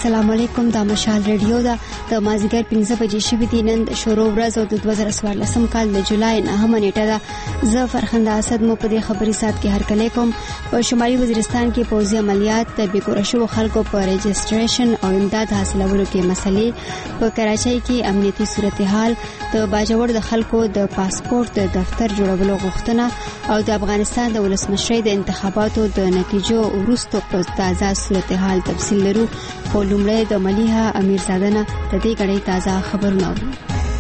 السلام علیکم. د مشال ریډیو دا د مازیګر 15 بجې شوې دي. نن شروع ورځ او د 2014 کال د جولای 9 نیټه ده. زه فرخنده اسد مو په دې خبري سات کې هرکلی کوم. په شمالي وزیرستان کې پوځي عملیات د بیګوره شوو خلکو په رجسټریشن او امداد حاصلولو کې مسلې، په کراچۍ کې امنیتي صورتحال، د باجوړ د خلکو د پاسپورت د دفتر جوړولو غوښتنه او د افغانستان د ولسمشرۍ د انتخاباتو د نتیجو وروسته په تازه صورتحال تفصیل لرو. خو لومړی د ملیحه امیرزاده نه د دې غړي تازه خبرونه اورو.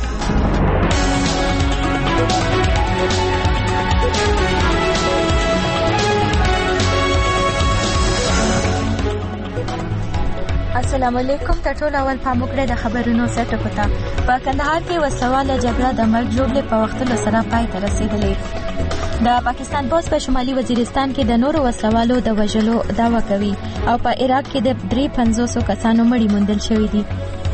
السلام علیکم. تر ټولو اول پام وکړئ د خبرونو سرټکو ته. په کندهار کې وسواله جګړه د مرګ ژوبلې په وختلو سره پای ته رسیدلې. د پاکستان پولیس په شمالي وزیرستان کې د نورو وسوالو د وژلو دعوا کوي او په عراق کې د 350 کسانو مړي موندل شوي دي.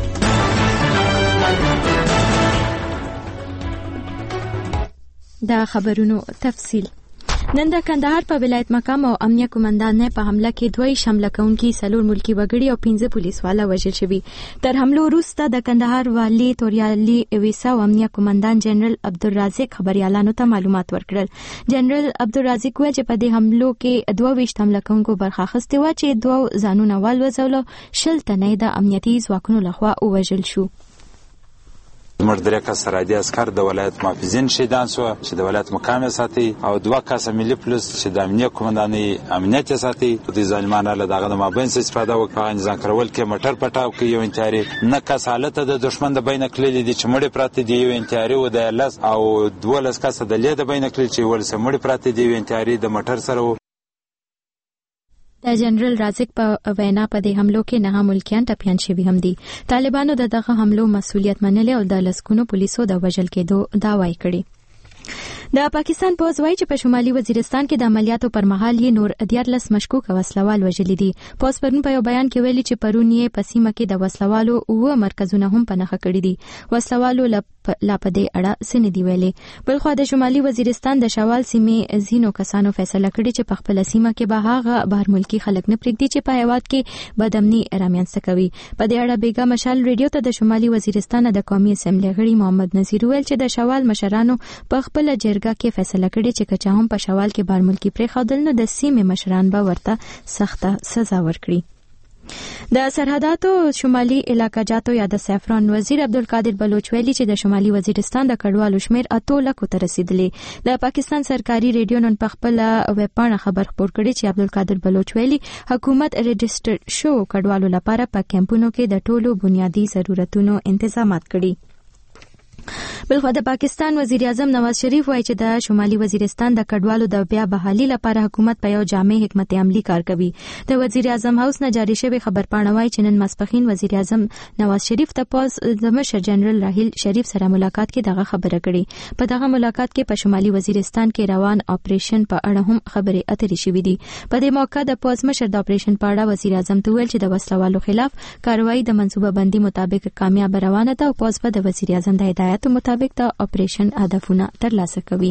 د خبرونو تفصیل. نن د کندهار په ولایت مقام او امنیه قومندان په حمله کې دوی شامل کونکي سلور ملکی وګړي او 15 پولیس والا وژل شوي. تر حملو وروسته د کندهار والی توریالي ویسا او امنیه قومندان جنرال عبدالرازق خبريالانو ته معلومات ورکړل. جنرال عبدالرازق ویل چې په دې حملو کې 22 حمله کونکو برخه اخیستې و چې 2 ځانونه والوځول، 10 تنه د امنیتي ځواکونو لخوا وژل شو. زموږ 3 کسه رادي عسكر د ولایت محافظین شهیدان شو چې د ولایت مقام ساتي او 2 کسه ملي پولیس چې د امنیت قومنداني امنیت ساتي. د ظالمانه له دغه مابین استفاده وکړي ځان کرول کې مټر پټاو کې یو انتحاري نه کس حالت د دشمن د بین کړل دي چې مړي پراته دي، یو انتحاري و د لس او 12 کسه د لید بین کړل چې ولسه مړي پراته دي، یو انتحاري د مټر سره. د جنرال رازق په وینا په دې حملو کې 9 ملکیان ټپیان شوي هم دي. طالبانو دغه حملو مسؤلیت منلی او د لسکونو پولیسو د وژل کېدو دعوی کړي. د پاکستان پوځ وایي چې په شمالي وزیرستان کې د عملیاتو پر مهال یې نور 14 مشکوک وسلوال وژلي دي. پوځ پرون په یو بیان کې ویلي چې پرون یې په سیمه کې د وسلوالو 9 مرکزونه هم په نښه کړي دي. وسلوالو لا په دې اړه څه نه دی ویلي. بلخو د شمالي وزیرستان د شوال سیمې زینو کسانو فیصله کړې چې په خپل سیمه کې به هغه بهر ملکی خلک نه پرېږدي چې په هیواد کې بدامني رامنځته کوي. په دې اړه بیګا مشال ریډیو ته د شمالي وزیرستان د قومي اسمبلی غړي محمد نذیر ویل چې د شوال مشرانو په خپل جرګه کې فیصله کړې چې کچا هم په شوال کې بهر ملکی پرې خودل نه د سیمې مشران به ورته سخته سزا ورکړي. د سرحداتو شمالي علاقه جاتو یا د سیفران وزیر عبدالقادر بلوچ ویلي چې د شمالي وزیرستان د کډوالو شمیر 8 لکو ته رسیدلی. د پاکستان سرکاري ریډیو نن په خپل ویب پاڼه خبر خپور کړی چې عبدالقادر بلوچ ویلي حکومت رجسټر شو کډوالو لپاره په کیمپونو کې د ټولو بنیادی ضرورتونو تنظیمات کړي. بلخو د پاکستان وزیر اعظم نواز شریف وایي چې د شمالي وزیرستان د کډوالو د بیا بحالي لپاره حکومت په یو جامع حکمت عملی کار کوي. د وزیر اعظم هاوس نه جاری شوی خبر پاڼه وایي چې نن ماسپښین وزیر اعظم نواز شریف ته پوز د مشر جنرال راحیل شریف سره ملاقات کې دغه خبره کړې. په دغه ملاقات کې په شمالي وزیرستان کې روان اپریشن په اړه هم خبرې اترې شوې دي. په دې موقع د پوز مشر د اپریشن په اړه وزیر اعظم ته ویل چې د وسلوالو خلاف کاروایی د منصوبه بندي مطابق کامیاب روانه ده او پوز په د وزیر اعظم د هدایت مطابق د اپریشن هدفونه ترلاسه کوي.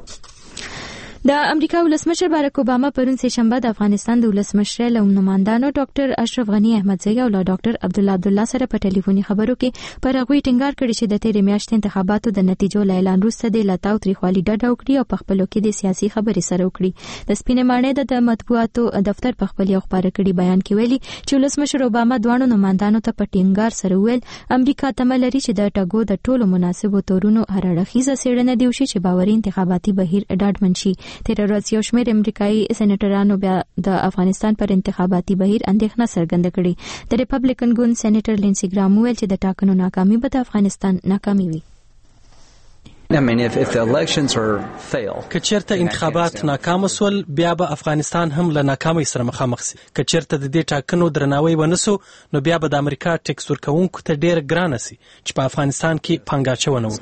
د امریکا ولسمشر بارک اوباما پرون سه شنبه د افغانستان د ولسمشر له نمائندانو ډاکټر اشرف غنی احمدزی او ډاکټر عبدالله سره په ټلیفوني خبرو کې پر هغوی ټینګار کړی چې د تیرې میاشتې انتخاباتو د نتیجو اعلان وروسته د لتاو تریخوالي ډډه وکړي او په خپلو کې د سیاسي خبرې سره وکړي. د سپینې ماڼۍ د مطبوعاتو دفتر په خپل یو خبره کړي بیان کې ویلي چې ولسمشر اوباما دوه نمائندانو ته په ټینګار سره ویل امریکا تمه لري چې د ټاګو د ټولو مناسبو تورونو هر اړخیزه څېړنه دی وشي چې باوري انتخاباتي بهیر ډاډمن شي. تیر ورځ یو شمېر امریکایي سېنیټرانو بیا د افغانستان پر انتخاباتي بهیر اندېښنه څرګنده کړې. د ریپبلیکن ګوند سېنیټر لینسي ګرام ویل چې د ټاکنو ناکامي به د افغانستان ناکامي وي. که چیرته انتخابات ناکام سول بیا به افغانستان هم له ناکامۍ سره مخامخ شي. که چیرته د دې ټاکنو درناوی ونسو نو بیا به د امریکا ټیکس ورکوونکو ته ډیر ګرانه شي چې په افغانستان کې پانګاچونه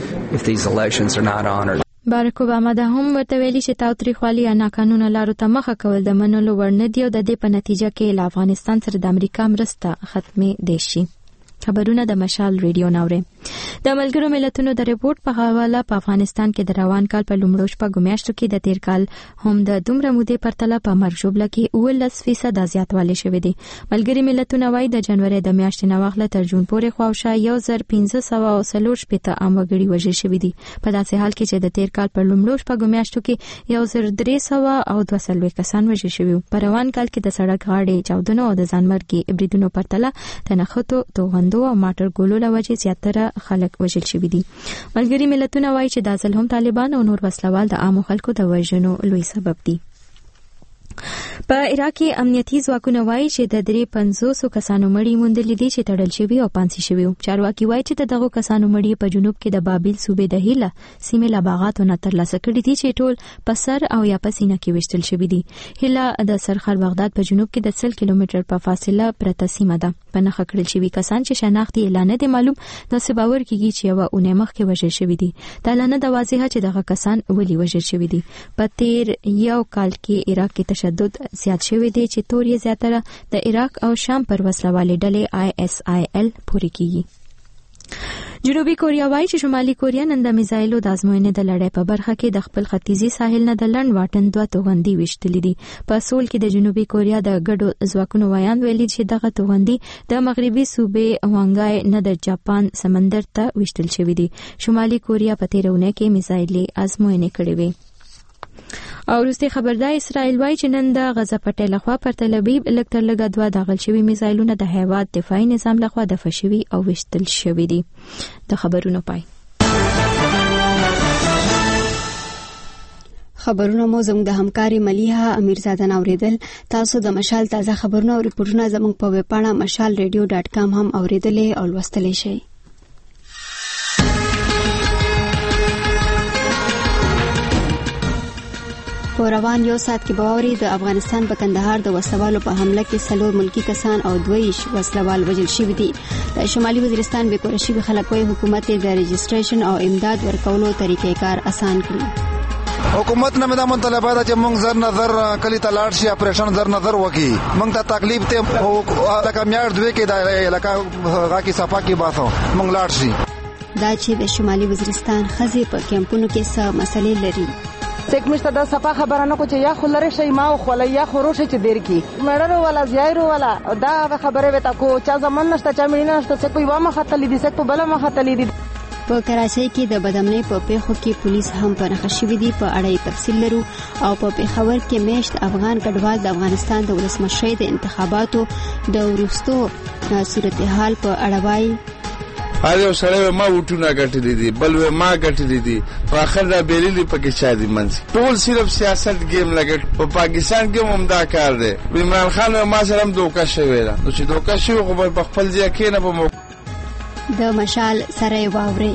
وکړي. بارک اوباما دا هم ورته ویلي چې تاوتریخوالي یا ناقانونه لارو ته مخه کول د منلو وړ نه دي او د دې په نتیجه کې له افغانستان سره د امریکا مرسته ختمې دی شي. خبرونه د مشال ریډیو ناوړي. د ملګرو ملتونو د ریپورت په حواله په افغانستان کې د روان کال په لومړیو شپږو میاشتو کې د تیر کال هم د دومره مودې پرتله په مرګ ژوبله کې 19% زیاتوالی شوی دی. ملګري ملتونه وايي د جنوري د میاشتې نه واخله تر جون پورې خواوشا 1540 عام وګړي وژل شوي دي. په داسې حال کې چې د تیر کال په لومړیو شپږو میاشتو کې 1302 کسان وژل شوي. په روان کال کې د سړک غاړې چاودنو او د ځانمرګي بریدونو پرتله تنخته توغندو او ماټر ګولو له وجې زیاتره خلک وژل شوي دي. ملګري ملتونه وايي چې دا ځل هم طالبان او نور وسلوال د عامو خلکو د وژنو لوی سبب دي. په عراق کې امنیتي ځواکونه وایي چې د 350 کسانو مړي موندل دي چې تړل شوي او پانسي شوي. چارواکي وایي چې دغه کسانو مړي په جنوب کې د بابل صوبې د هیله سیمې له باغاتو ترلاسه کړي دي چې ټول په سر او یا په سینه کې وشتل شوي دي. هیله د سرخر بغداد په جنوب کې د 100 کیلومتر په فاصله پرته سیمه ده. په نخښه کړل شوي کسان چې شناخت یې اعلان نه دي معلوم، نو باور کیږي چې یو اونۍ مخکې وژل شوي دي. دا اعلان د واضحه چې دغه کسان ولې وژل شوي دي. په تیر یو کال کې عراق کې تشدد زیات شوی دی چې تور یې زیاتره د عراق او شام پر وسلوالې ډلې ISIL پورې کیږي. جنوبي کوریا وايي چې شمالي کوریا نن د میزایلو د ازموینې د لړۍ په برخه کې د خپل ختیځي ساحل نه د لنډ واټن 2 توغندي وشتلې دي. په سول کې د جنوبي کوریا د ګډو ځواکونو ویان ویلي چې دغه توغندي د مغربي صوبې وانګای نه د جاپان سمندر ته وشتل شوې دي. شمالي کوریا په تیرونه کې میزایلې ازموینې کړې وي. او وروستي خبردار اسرائیل وايي چې نن د غزه پټې لخوا پر تل ابیب الکتر لګا 2 داخل شوي میزایلونه د هیواد دفاعي نظام لخوا دفع شوي او وشتل شوي دي. د خبرونو پای. خبرونه مو زموږ د همکاري ملیحه امیرزاده اوریدل. تاسو د مشال تازه خبرونه او ریپورتونه زموږ په ویب پاڼه mashalradio.com هم اوریدلې او لوستلې شئ. په روان یو ساعت کې باوري د افغانستان په کندهار د وسلوالو په حمله کې 4 ملکی کسان او 2 وسلوال وژل شوي دي. د شمالي وزیرستان به کور شوي خلک وایي حکومت د رجسټریشن او امداد ورکولو طریقې کار آسان کړی. حکومت نه مدا مطالبه ده چې موږ زر نظر کلی تلاړ شي اپریشن زر نظر وکي. موږ ته تکلیف ته لکه میار دوی کې د علاقې غاکی صفا کې باسو موږ لاړ شي. دا چې د شمالي وزیرستان خزي په کیمپونو کې څه مسلې لري. سیکمشته د صفه خبره نه کو چې یا خلره شي ما او خل یا خروشه چې دیر کی مړرو ولا زیرو ولا دا خبره وتا کو چا زمون نشته چا مینه نشته څه کوئی وامه خطلې دي څه په بل ما خطلې دي. په کراچۍ کې د بدامنۍ په پیښو کې پولیس هم په نښه شوي دي. په اړه تفصیل لرو. او په پیښور کې میشت افغان کډوال د افغانستان د ولسمشرۍ د انتخاباتو د وروستو صورتحال په اړه وایي. هغه سره ما وټونه غټلې دي بل ما غټلې دي په اخر دا بیرلی پکې چا دي منځ ټول صرف سیاست گیم لګټ. په پاکستان کې هم دا کار دی. عمران خان ما سره هم دوکه شوی دا نو چې دوکه شوی خو په خپل ځای کې نه په د مشال سره واوري.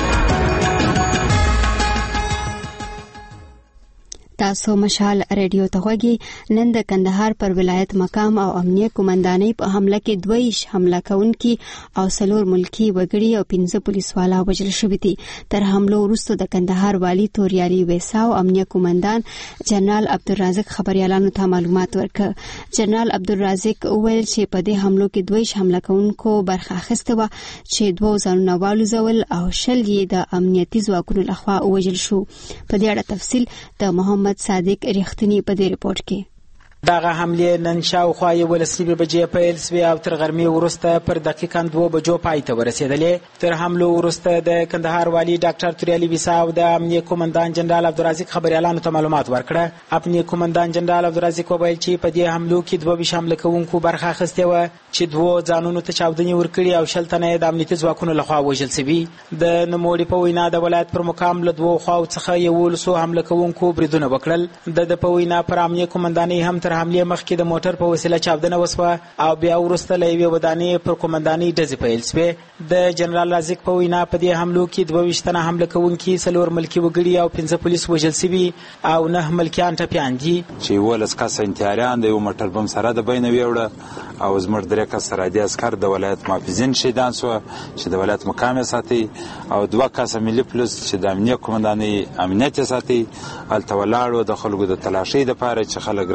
تاسو مشال ریډیو ته غوږی. نن د کندهار پر ولایت مقام او امنیه قومندانۍ په حمله کې 2 حمله کوونکي او 4 ملکی وګړي او 15 پولیسوالا وژل شوي دي. تر حمله وروسته د کندهار والی توریالي ویسا او امنیه قومندان جنرال عبدالرازق خبريالانو ته معلومات ورکړ. جنرال عبدالرازق وویل چې په دې حملو کې 2 حمله کوونکو برخه اخیسته و چې 2 ځانونه والوزول او 20 یې د امنیتي ځواکونو لخوا وژل شو. په دې اړه تفصیل د محمد صادق رښتینی په دې ریپورت کې. دغه حمله نن شاوخوا 11 بجې پیل شوې او تر غرمې وروسته پر دقیقاً 2 بجو پای ته ورسېدلې. تر حمله وروسته د کندهار والی ډاکټر توریالي ویسا او د امنیه قومندان جنرال عبدالرازق خبريالانو ته معلومات ورکړه. امنیه قومندان جنرال عبدالرازق وویل چې په دې حملو کې 2 حمله کوونکو برخه اخیستې و چې 2 ځانونو ته چاودنې ورکړي او 20 تنه د امنیتي ځواکونو لخوا وژل شوي. د نوموړي په وینا د ولایت پر مقام له 2 خواو څخه 11 حمله کوونکو بریدونه وکړل. د په وینا پر امنیه قومندانۍ هم تر حمله مخکې د موټر په وسیله چاودنه وسوه او بیا وروسته له یوې ودانۍ پر قومندانۍ ډزې پیل شوې. د جنرال رازق په وینا په دې حملو کې 22 تنه حمله کوونکي 4 ملکي وګړي او 15 پولیس وژل شوي او 9 ملکیان ټپیان دي. چې 12 کسه انتحاریان د یو موټر بم سره د بینه ویوړه او زموږ 3 کسه رادي عسكر د ولایت محافظین شهیدان شو چې د ولایت مقام ساتي او 2 کسه ملي پولیس چې د امنیه قومندانۍ امنیت ساتي. الته ولاړو د خلکو د تلاشۍ لپاره چې خلک راکړه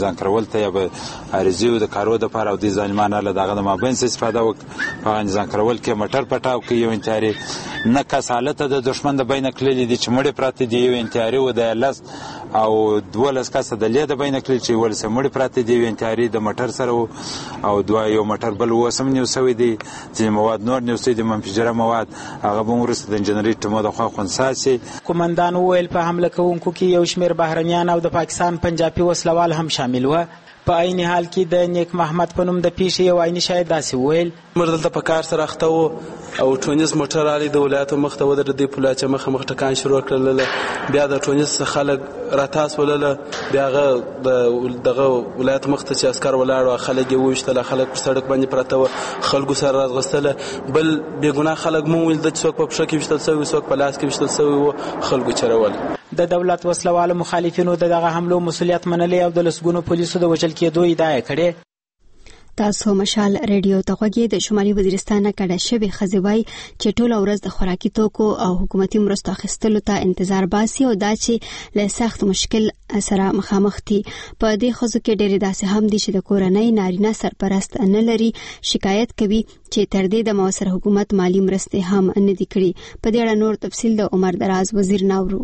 ځان کړول ته یا به عارضي د کارو د لپاره او د ظالمانه له دغه د مابین څخه استفاده وکړي په ځان کړول کې موټر پټاو کې یو انتحاري نه کس حالت د دشمن د بین کړلې دي چې مړي پراته دي یو انتحاري و د لس او 12 کس د لید بین کړل چې ولسه مړي پراته دي یو انتحاري د موټر سره او دوه یو موټر بل وسم نیو سوي دي چې مواد نور نیو سوي دي منفجره مواد هغه به ورسره د انجنیری ټمو د خوا خنساسي کومندان ویل په حمله کوونکو کې یو شمېر بهرنیان او د پاکستان پنجابي وسلوال هم شامل و. په عین حال کې د نیک محمد په نوم د پیښې یو عیني شاهد داسې وویل مردل ته په کار سره اخته و او ټونس موټر علي د ولایت مخ ته ودرېد د پولا چې مخ ټکان شروع کړل بیا د ټونس خلک راتاس ولله بیا دغه ولایت مخ ته چې عسكر ولاړ خلک یې وشتل خلک پر سړک باندې پراته و خلکو سره راغستل بل بیګناه خلک مو ول د څوک په پښه کې وشتل سوی څوک په لاس کې وشتل سوی و خلکو چرول. د دولت وسلوالو مخالفینو دغه حملو مسؤلیت منلي او د لسګونو پولیسو د وژل کېدو ادعا کړې. تاسو مشال ریډیو ته غوږی د شمالي وزیرستان کډه شوی خزوی چې ټول ورځ د خوراکي توکو او حکومتي مرستو اخیستلو ته انتظار باسي او دا چې له سخت مشکل سره مخامخ دي. په دې خزو کې ډېر داسې هم دي چې د کورنۍ نارینه سرپرست نه لري شکایت کوي چې تر دې د موثر حکومت مالی مرستې هم نه دي کړې. په دې اړه نور تفصیل د عمر دراز وزیر ناورو.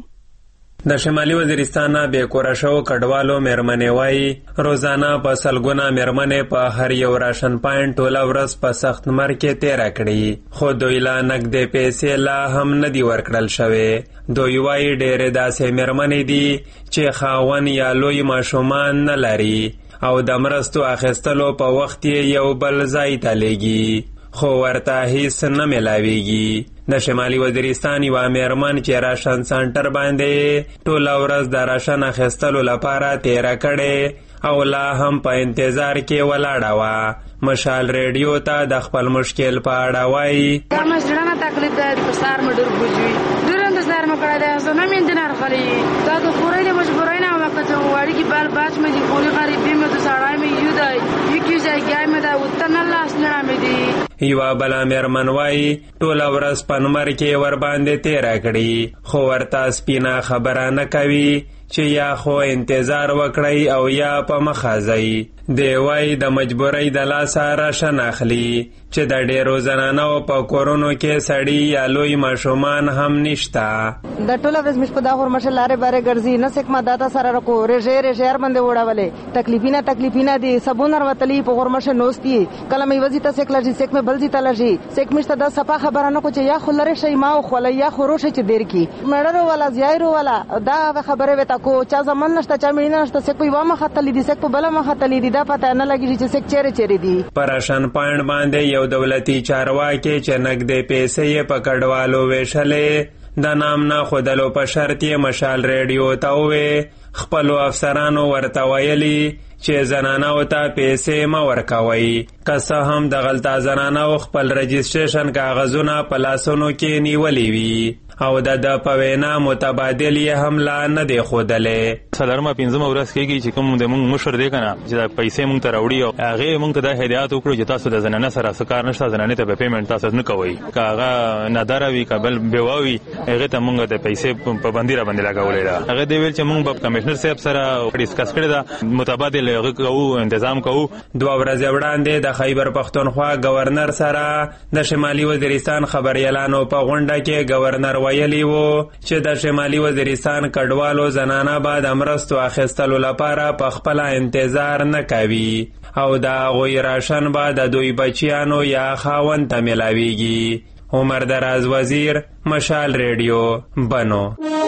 د شمالي وزیرستان به کور شو کډوالو مېرمنې وای روزانه په سلګونه مېرمنې په هر یو راشن پاینټ ټوله ورځ په سخت مر کې تیر کړي خو دوی لا نقد پیسې لا هم نه دی ورکړل شوی. دوی وای ډېر داسې مېرمنې دي چې خاون یا لوی ماشومان نه لري او د مرستو اخیستلو په وخت یو بل ځای ته لېږي خو ورته هیڅ نه ملاویږي. د شمالي وزیرستان یو مېرمن چې راشن سنټر باندې ټوله ورځ د راشن اخیستلو لپاره تیر کړي او لا هم په انتظار کې ولاړه وه مشال ریډیو ته د خپل مشکل په اړه وایي دا مزړه تکلیف ده په سار مډر بوجوي ډېر انتظار مې کړی دی زه نه مې دینار خلی دا د خورۍ د مجبورۍ نه وخت چې واړی کې بال باج مې دي خوري غریبي مې د سړای مې یو دی یو ځای مې دا وتن الله اسنه مې دي. یو بل مېرمن وایي ټوله ورځ په نمبر کې ور باندې تیر کړي خو ورته سپینه خبره نه کوي چې یا خو انتظار وکړی او یا په مخه ځئ. دی وایي د مجبورۍ د لاسه راشن اخلي چې د ډېرو زنانو په کورونو کې سړي یا لوی ماشومان هم نشته. د ټوله ورځ مش په دا هورمشه لارې بارې ګرځي نه سکما دادا سره رکو رېژې هر باندې وړاولې تکلیفینه دي سبونه ورتلی په هورمشه نوستي کله مې وځي ته سکلا جی سک مې بل جی تلجی سک مشته د صفه خبره نه کو چې یا خلره شي ما او خلیا خروشه چې دیر کی مړرو والا زیایرو والا دا خبره وتا کو چا زمون نشته چا مړینه نشته سک په وامه خطلې دي سک په بل ما خطلې دي دا پته نه لګی چې سک چیرې دي. پرشن پاینټ باندې یو دولتي چارواکي چې نقدې پیسې یې په کډوالو ویشلې د نام نه خودلو په شرط یې مشال ریډیو ته ووې خپلو افسرانو ورته ویلي چې زنانو ته پیسې مه ورکوئ که څه هم د غلطه زنانو خپل رجسټریشن کاغذونه په لاسونو کې نیولي وي او د په وینا متبادل یې هم لا نه دی ښودلی. څلورمه پنځمه ورځ کېږي چې کوم د موږ مشر دی که نه چې دا پیسې موږ ته راوړي او هغې موږ ته دا هدایت وکړو چې تاسو د زنانه سره څه کار نشته زنانې ته به پیمنټ تاسو نه کوئ که هغه ناداره وي که بل بیوه وي هغې ته موږ د پیسې پابندي راباندې لګولې ده. هغې دی ویل چې موږ به کمشنر صاحب سره ډسکس کړې ده متبادل هغه کوو انتظام کوو. 2 ورځې وړاندې د خیبر پښتونخوا گورنر سره د شمالي وزیرستان خبریالانو په غونډه کې گورنر ویلی وو چې د شمالي وزیرستان کډوالو زنانه به د مرستو اخیستلو لپاره په خپله انتظار نه کوي او د هغوی راشن به د دوی بچیانو یا خاوند ته میلاویږي. عمر دراز وزیر مشال ریډیو بنو.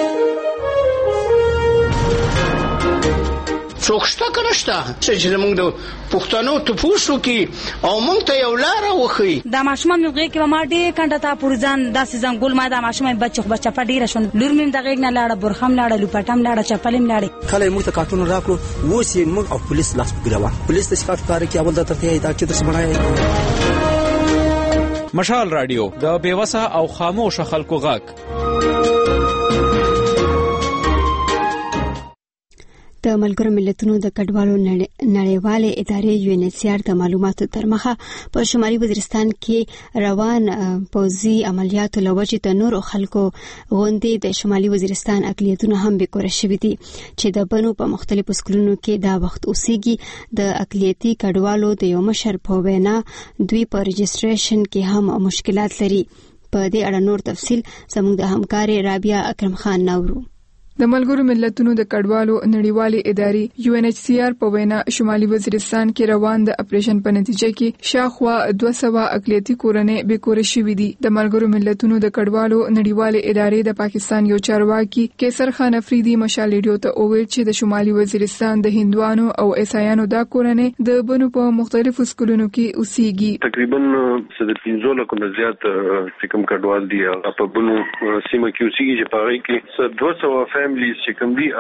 څوک شته که نشته چې زموږ د پښتنو تپوس وکړي او موږ ته یو لاره وښیي. دا ماشومان مې غېږ کې به ما ډېر کنډه ته پورې ځان داسې ځنګول ما دا ماشومان بچه خو چپه ډېره شوه لور مې د غېږ نه لاړه برخه م لاړه لوپټه م لاړه چپلې م لاړې. کله یې موږ ته کارټون راکړو اوس یې موږ او پولیس لاس په ګروه پولیس ته شکایت کار کوي اول درته یې دا چې درس بنای. مشال رادیو د بېوسه او خاموشه خلکو غږ. د ملګرو ملتونو د کډوالو نړیوالې ادارې UNHCR د معلوماتو تر مخه په شمالي وزیرستان کې روان پوځي عملیاتو لوجې د نورو خلکو غونډې د شمالي وزیرستان اقلیتونو هم بیکوره شوي دي چې د بنو په مختلفو سکولونو کې دا وخت اوسېږي. د اقلیتي کډوالو د یو مشر په وینا دوی په رجسټریشن کې هم مشکلات لري. په دې اړه نور تفصیل زموږ د همکاري رابعه اکرم خان نورو. د ملګرو ملتونو د کډوالو نړیوالې ادارې UNHCR په وینا شمالي وزیرستان کې روان د اپریشن په نتیجه کې شاوخوا 200 اقلیتي کورنۍ بیکوره شوې دي. د ملګرو ملتونو د کډوالو نړیوالې ادارې د پاکستان یو چارواکي کیسر خان افریدي مشال ریډیو ته وویل چې د شمالي وزیرستان د هندوانو او عیسایانو د کورنۍ د بنو په مختلفو سکولونو کې اوسېږي. تقریبا 15 لکه نه زیات چې کوم کډوال دي په بنو سیمه کې اوسېږي چې په هغه کې 200 فیملیز چې کوم دي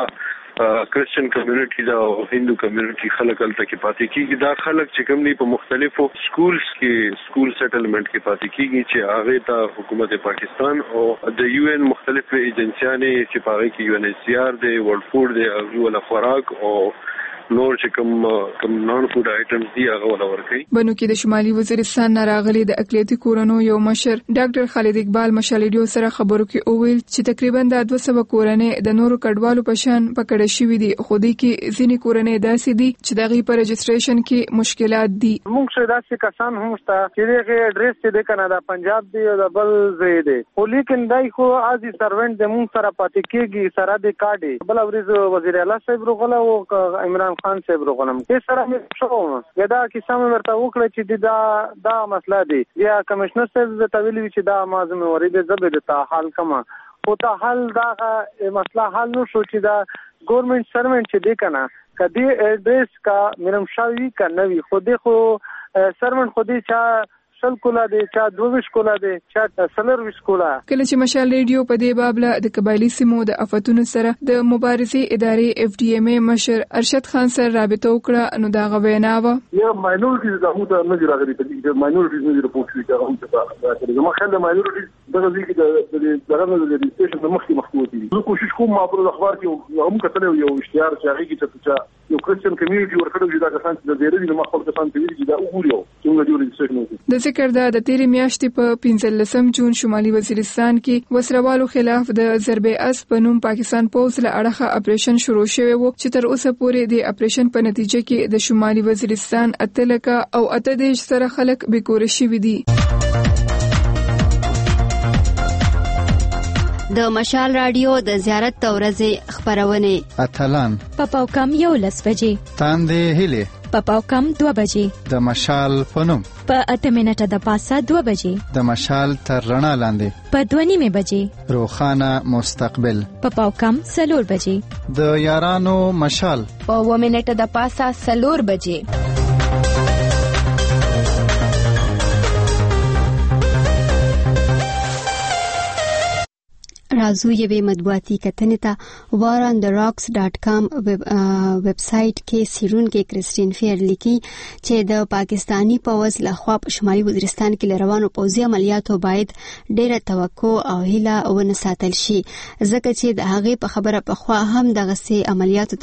هغه کرسچن کمیونټي دا او هندو کمیونټي خلک هلته کې پاتې کیږي. دا خلک چې کوم دي په مختلفو سکولز کې سکول سیټلمنٹ کې پاتې کیږي چې هغه ته حکومت پاکستان او د UN مختلف ایجنسیانې چې په هغه کې UNHCR دی، ورلد فود دی، او خوراک او نور چې کوم نان فود آیټمز دي هغه ولا ورکړي. بنو کې د شمالي وزیرستان راغلي د اقلیتي کورنو یو مشر ډاکټر خالد اقبال مشالډیو سره خبرو کې اوویل چې تقریبا د 200 کورنۍ د نورو کډوالو په شان پکړه شوې دي، خو دې کې ځینې کورنۍ داسې دي چې دغه په رجسټریشن کې مشکلات دي. موږ څه داسې کسان هم شته چې دغه اډرس دې کنه د پنجاب دی او د بل ځای دی، خو لیکن دای خو ازي سروینټ د موږ سره پاتې کېږي سره د کاډي. بل ورځ وزیر اعلی صاحب روغله او عمران خان صاحب روغلم کې سره مې شو دا کیسه مې ورته وکړه چې دا مسله دی. یا کمشنر صاحب ته ویلي چې دا مازم ورې د زبې د حل کما او ته حل دا مسله حل نو شو چې دا ګورنمنت سروینټ چې دی کنه کدی اډرس کا مرم شاوی کا نوی خو دی خو سروینټ خو دی چا شل کولا دی چا 22 کولا دی چا 23 کولا. کله چې مشال ریډیو په دې بابله د قبایلی سیمو د افتونو سره د مبارزې ادارې FDMA مشر ارشد خان سره رابطه وکړه نو دا غوینا و یا ماینورټیز د موږ نه دي راغلي د ماینورټیز نه دي راپورټ شوی دا هم څه ما خل ماینورټیز دغه ځکه د دغه د ریجسټریشن د مخکې دي. زه کوشش کوم ما پر اخبار کې هم کتل یو اشتهار چې هغه کې یو کرسچن کمیونټي ورکړو چې دا کسان چې د ډېرې د مخکې کسان ته ویل چې دا وګوري چې موږ د ریجسټریشن د ذکر دا د تیرې میاشتې په 15 جون شمالي وزیرستان کې وسروالو خلاف د ضرب اسب په نوم پاکستان پوز له اړخه اپریشن شروع شوی و چې تر اوسه پورې د اپریشن په نتیجه کې د شمالي وزیرستان اتلکه او 18 سره خلک بیکوره شوي دي. د مشال رادیو د زیارت ورځې خبرونه اتلان په پاوکم 11 بجې تاندې هله په پاوکم 2 بجې د مشال پنوم په 8 منټه د پاسه 2 بجې د مشال تر رڼا لاندې په 2:30 بجې روخانه مستقبل په پاوکم 4 بجې د یارانو مشال په 1 منټه د پاسه 4 بجې. رازو یوې مطبوعاتي کتنې ته warondtherocks.com ویب سایټ کې سیرونکو کرسټین فیر لیکي چې د پاکستانی پوځ لخوا په شمالي وزیرستان کې روانو پوځي عملیاتو باید ډېره توقع او هیله ونه ساتل شي ځکه چې د هغې په خبره پخوا هم دغسې عملیاتو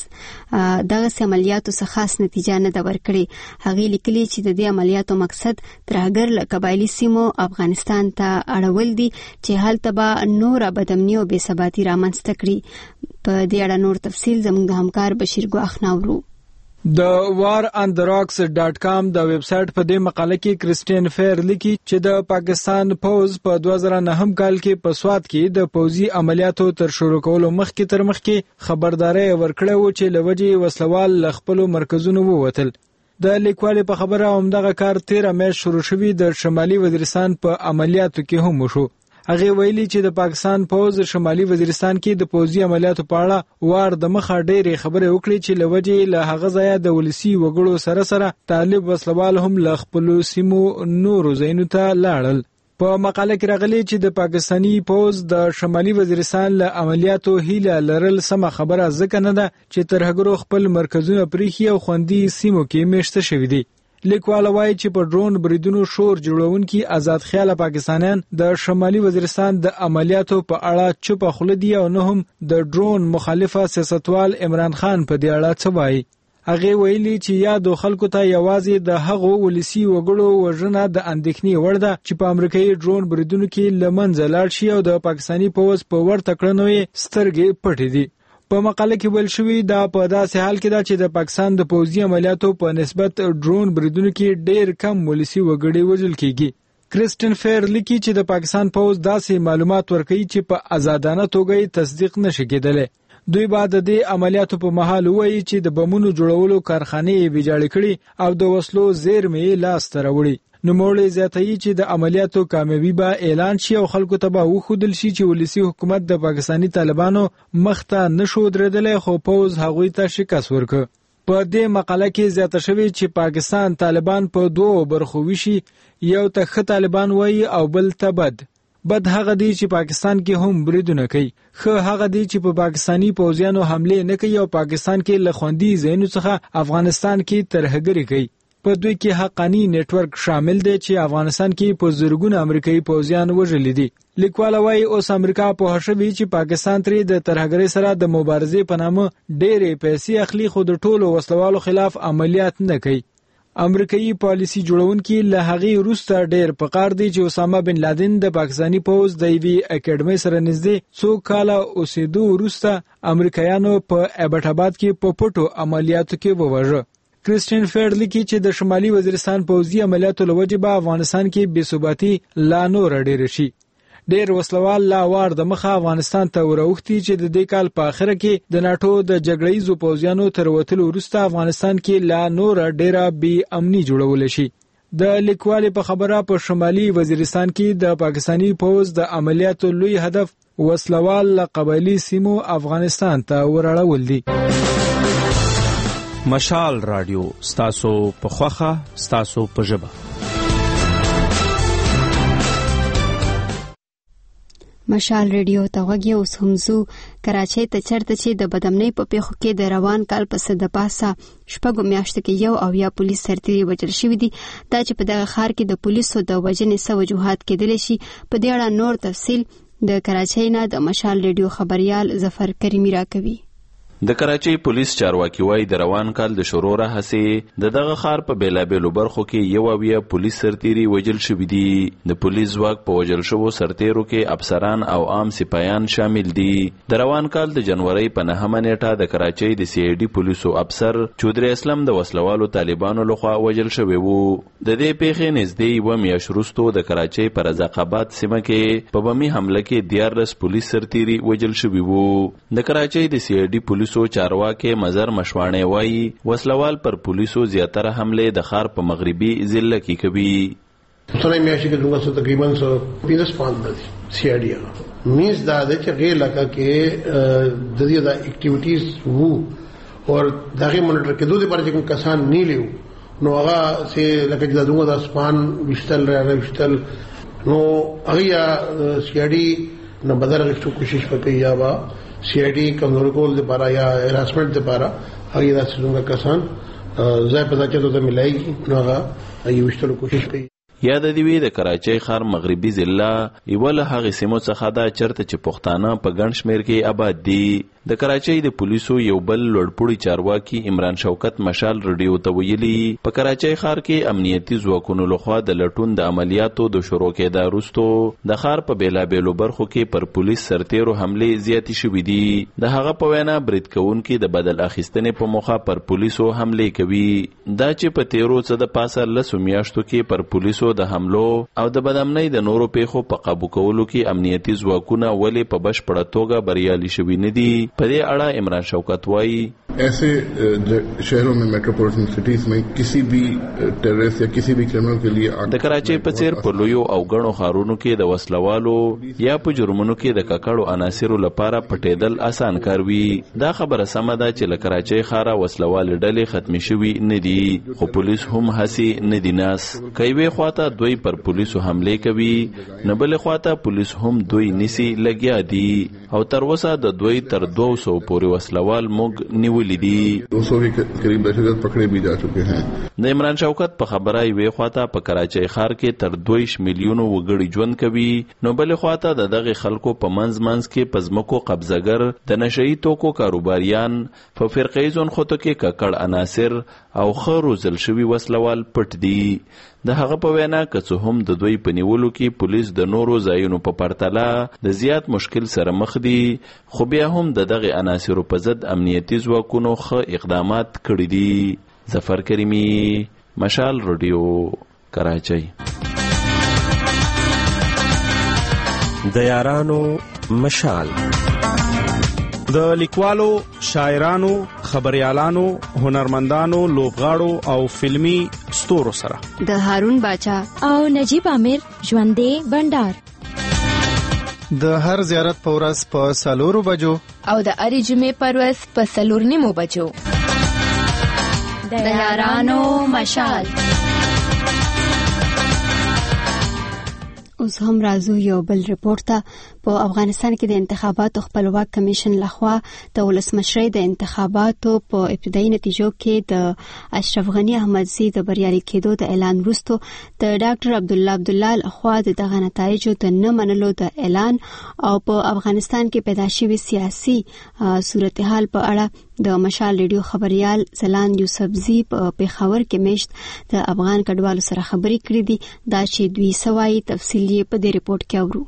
څخه خاص نتیجه نه ده ورکړې. هغې لیکلي چې د دې عملیاتو مقصد ترهګر له قبایلي سیمو افغانستان ته اړول دي چې هلته به نور بدامني او بے ثباتی رامنځته کړي. په دې اړه نور تفصیل زموږ د همکار بشیر ګواخ نورو. د warondtherocks.com د ویب سټ په دې مقاله کې کرسټین فیر لیکي چې د پاکستان پوز په 2009 کال کې په سوات کې د پوزي عملیاتو تر شروع کولو مخکې خبرداري ورکړه و چې لوجي وسلوال لخپل مرکزونو ووتل. د لیکوال په خبره همدغه کار 13 مې شروع شوی د شمالي وزیرستان په عملیاتو کې هم وشو. هغه ویلي چې د پاکستان پوز شمالي وزیرستان کې د پوزي عملیاتو په اړه وار د مخه ډېرې خبرې وکړي چې لوجي له هغه ځای د ولسی وګړو سره طالب وسلوال هم ل خپل سیمو نورو ځایونو ته لاړل. په مقاله کې راغلي چې د پاکستانی پوز د شمالي وزیرستان له عملیاتو هیله لرل سم خبره ځکه نه ده چې ترهګرو خپل مرکزونه پریخي او خوندي سیمو کې میشته شوی دي. لیکوال وایي چې په ډرون بریدونو شور جوړونکي آزاد خیال پاکستانیان د شمالي وزیرستان د عملیاتو په اړه چوپ خوله دي او نه هم د ډرون مخالفه سیاستوال عمران خان په دې اړه څه وایي. هغه ویلي چې یادو خلکو ته یوازې د هغو ولسی وګړو وژنه د اندېښنې وړ ده چې په امریکایي ډرون بریدونو کې لمنځه لاړ شي او د پاکستاني پوځ په ورته کړنو یې سترګې پټې دي. په مقاله کې ویل شوی دا په داسې حال کې ده چې د پاکستان د پوځي عملیاتو په نسبت ډرون بریدونو کې ډېر کم ولسی وګړي وژل کیږي. کریسټن فیر لیکي چې د پاکستان پوځ داسې معلومات ورکوي چې په آزادانه توګه تصدیق نشي کېدلی. دوی بعد د دې عملیاتو په مهال وایي چې د بمونو جوړولو کارخانې ویجاړې کړي او د وسلو زیرمې لاس ته راوړي. نوموړی زیاتوي چې د عملیاتو کامیابي به اعلان شي او خلکو ته به وښودل شي چې ولسی حکومت د پاکستاني طالبانو مخ ته نشو درېدلی خو پوځ هغوی ته شکست ورکړ. په دې مقاله کې زیاته شوې چې پاکستان طالبان په دوو برخو ویشي، یو ته ښه طالبان وایي او بل ته بد هغه دی چې پاکستان کې هم بریدونه کوي، ښه هغه دی چې په پاکستاني پوځیانو حمله نه کوي او پاکستان کې له خوندي ځایونو څخه افغانستان کې ترهګري کوي. په دوی کې حقانی نتورک شامل دی چې افغانستان کې په زرګونه امریکایي پوځیان وژلي دي. لیکوال وايي اوس امریکا په هڅه وی چې پاکستان ترې د ترهګرۍ سره د مبارزې په نامه ډېرې پیسې اخلي خو د ټولو وسلوالو خلاف عملیات نه کوي. امریکایي پالیسی جوړونکي له هغې وروسته ډېر په کار دی چې اسامه بن لادن د پاکستاني پوځ د یوې اکیډمۍ سره نږدې څو کاله اوسېدو وروسته امریکایانو په ایبټ آباد کې په پټو عملیاتو کې ووژه. کریسټین فیر لیکي چې د شمالي وزیرستان پوځي عملیاتو له وجې به افغانستان کې بې ثباتي لا نوره ډېره شي. ډېر وسلوال لا وار د مخه افغانستان ته وراوښتي چې د دې کال په اخره کې د ناټو د جګړیزو پوځیانو تر وتلو وروسته افغانستان کې لا نوره ډېره بې امني جوړولی شي. د لیکوالې په خبره په شمالي وزیرستان کې د پاکستاني پوځ د عملیاتو لوی هدف وسلوال له قبایلي سیمو افغانستان ته وراړول دي. مشال رادیو ستاسو په خوخه ستاسو په ژبه. مشال ریډیو ته غوږی اوس هم ځو کراچۍ ته چېرته چې د بدامنۍ په پیښو کې د روان کال په د پاسه شپږو میاشتو کې 1 پولیس سرتیري وژل شوي دي. دا چې په دغه ښار کې د پولیسو د وژنې څه وجوهات کېدلی شي په دې اړه نور تفصیل د کراچۍ نه د مشال ریډیو خبریال ظفر کریمي راکوي. د کراچۍ پولیس چارواکي وایي د روان کال د شروع راهیسې دغه ښار په بیلابیلو برخو کې 1 پولیس سرتیري وژل شوي دي. د پولیس ځواک په وژل شوو سرتیرو کې افسران او عام سپایان شامل دي. د روان کال د جنورۍ په 9مه نیټه د کراچۍ د CID پولیسو افسر چودري اسلم د وسلوالو طالبانو لخوا وژل شوی وو. د دې پیښې نږدې 1 میاشت وروسته د کراچۍ په رزاق آباد سیمه کې په بمي حمله کې 14 پولیس سرتیري وژل شوي وو. د کراچۍ د CID پولیسو چارواکي مزر مشوانه وایي وسلوال پر پولیسو زیاتره حمله د ښار په مغربي ضلع کې کوي. سره میاشتې کې دغه تقریبا 15 دي CID مینز دا د غیر لکه کې د دې د اکټیویټیز وو او دغه مونټر کې دوه لپاره چې کسان نیلیو نو هغه سه لکه دغه د اسپان وشتل راوشتل نو هغه CID نه بدل غوښتو کوشش وکړي یا با CID کمزور کول لپاره یا هراسمنت لپاره هغه د څنګه کسان ځای په ځای ته ملایي نو هغه یوشتلو کوشش کوي. یاد دی وی د کراچۍ ښار مغربي ضلع ایول هغه سیمو څخه دا چرته چې پښتانه په ګڼ شمیر کې آباد دي. د کراچۍ د پولیسو یو بل لوړپوړي چارواکي عمران شوکت مشال ریډیو ته ویلي په کراچۍ ښار کې امنیتي ځواکونو لخوا د لټون د عملیاتو د شروع کېدا وروسته د ښار په بیلابیلو برخو کې پر پولیس سرتیرو حمله زیاتې شوې دي. د هغه په وینا برید کوونکي د بدل اخیستنې په موخه پر پولیسو حمله کوي. دا چې په تیرو څه د پاسه 10 میاشتو کې پر پولیسو د حملو او د بدامنۍ د نورو پیښو په قابو کولو کې امنیتي ځواکونه ولې په بشپړه توګه بریالي شوي نه دي. په دې اړه عمران شوکت وایي ایسے شہروں میں میٹروپولیٹن سٹیز میں کسی بھی ٹیررسٹ یا کسی بھی کرمنل کے لیے د کراچۍ په څیر په لویو او غنو ښارونو کې د وسلوالو یا په جرمونو کې د ککړو عناصرو لپاره پټېدل آسان کار وي. دا خبره سمه ده چې له کراچۍ ښاره وسلوال ډلې ختمې شوي نه دي خو پولیس هم هسې نه دي ناس. که یوې خواته خواته دوی پر پولیسو حمله کوي نه بل خواته پولیس هم دوی نسی لګیا دي او تر اوسه د دوی تر 200 پورې وسلوال موږ نیولې دي 200 के करीब दहशतगर्द पकड़े भी जा चुके हैं। د عمران شوکت په خبره وی خواته په کراچۍ ښار کې تر 2 میلیونو وګړي ژوند کوي نو بل خواته د دغه خلکو په منځ کې پزمکو قبضګر د نشئی توکو کاروباریان په فرقې ځون خوته کې ککړ عناصر او خرو زل شوی وسلوال پټ دي د هغه په وینا که څه هم د دوی په نیولو کې پولیس د نورو ځایونو په پرتله د زیات مشکل سره مخ دي خو بیا هم د دغه عناصرو په ضد امنیتي ځواکونو ښه اقدامات کړي دي ظفر کریمی مشال رادیو کراچۍ د یارانو مشال د لیکوالو شاعرانو خبريالانو هنرمندانو لوبغاړو او فلمی ستورو سره د هارون باچا او نجیب عامر ژوندې بندر د هر زیارت په ورځ په 4 بجو او د اړې جمعې پر ورځ په 4:30 بجو د یارانو مشال اوس هم راځو یو بل ریپورت ته په افغانستان کې د انتخاباتو خپلواک کمیشن لخوا د ولسمشرۍ د انتخاباتو په ابتدایي نتیجو کې د اشرف غنی احمدزي د بریالي کېدو د اعلان وروسته د ډاکټر عبدالله لخوا دغه نتایجو د نه منلو د اعلان او په افغانستان کې پیدا شوی سیاسي صورتحال په اړه د مشال ریډیو خبريال زلان یوسفزي په پیښور کې میشت د افغان کډوالو سره خبرې کړې دي دا چې دوی سوای تفصیل په دې ریپورت کې اورو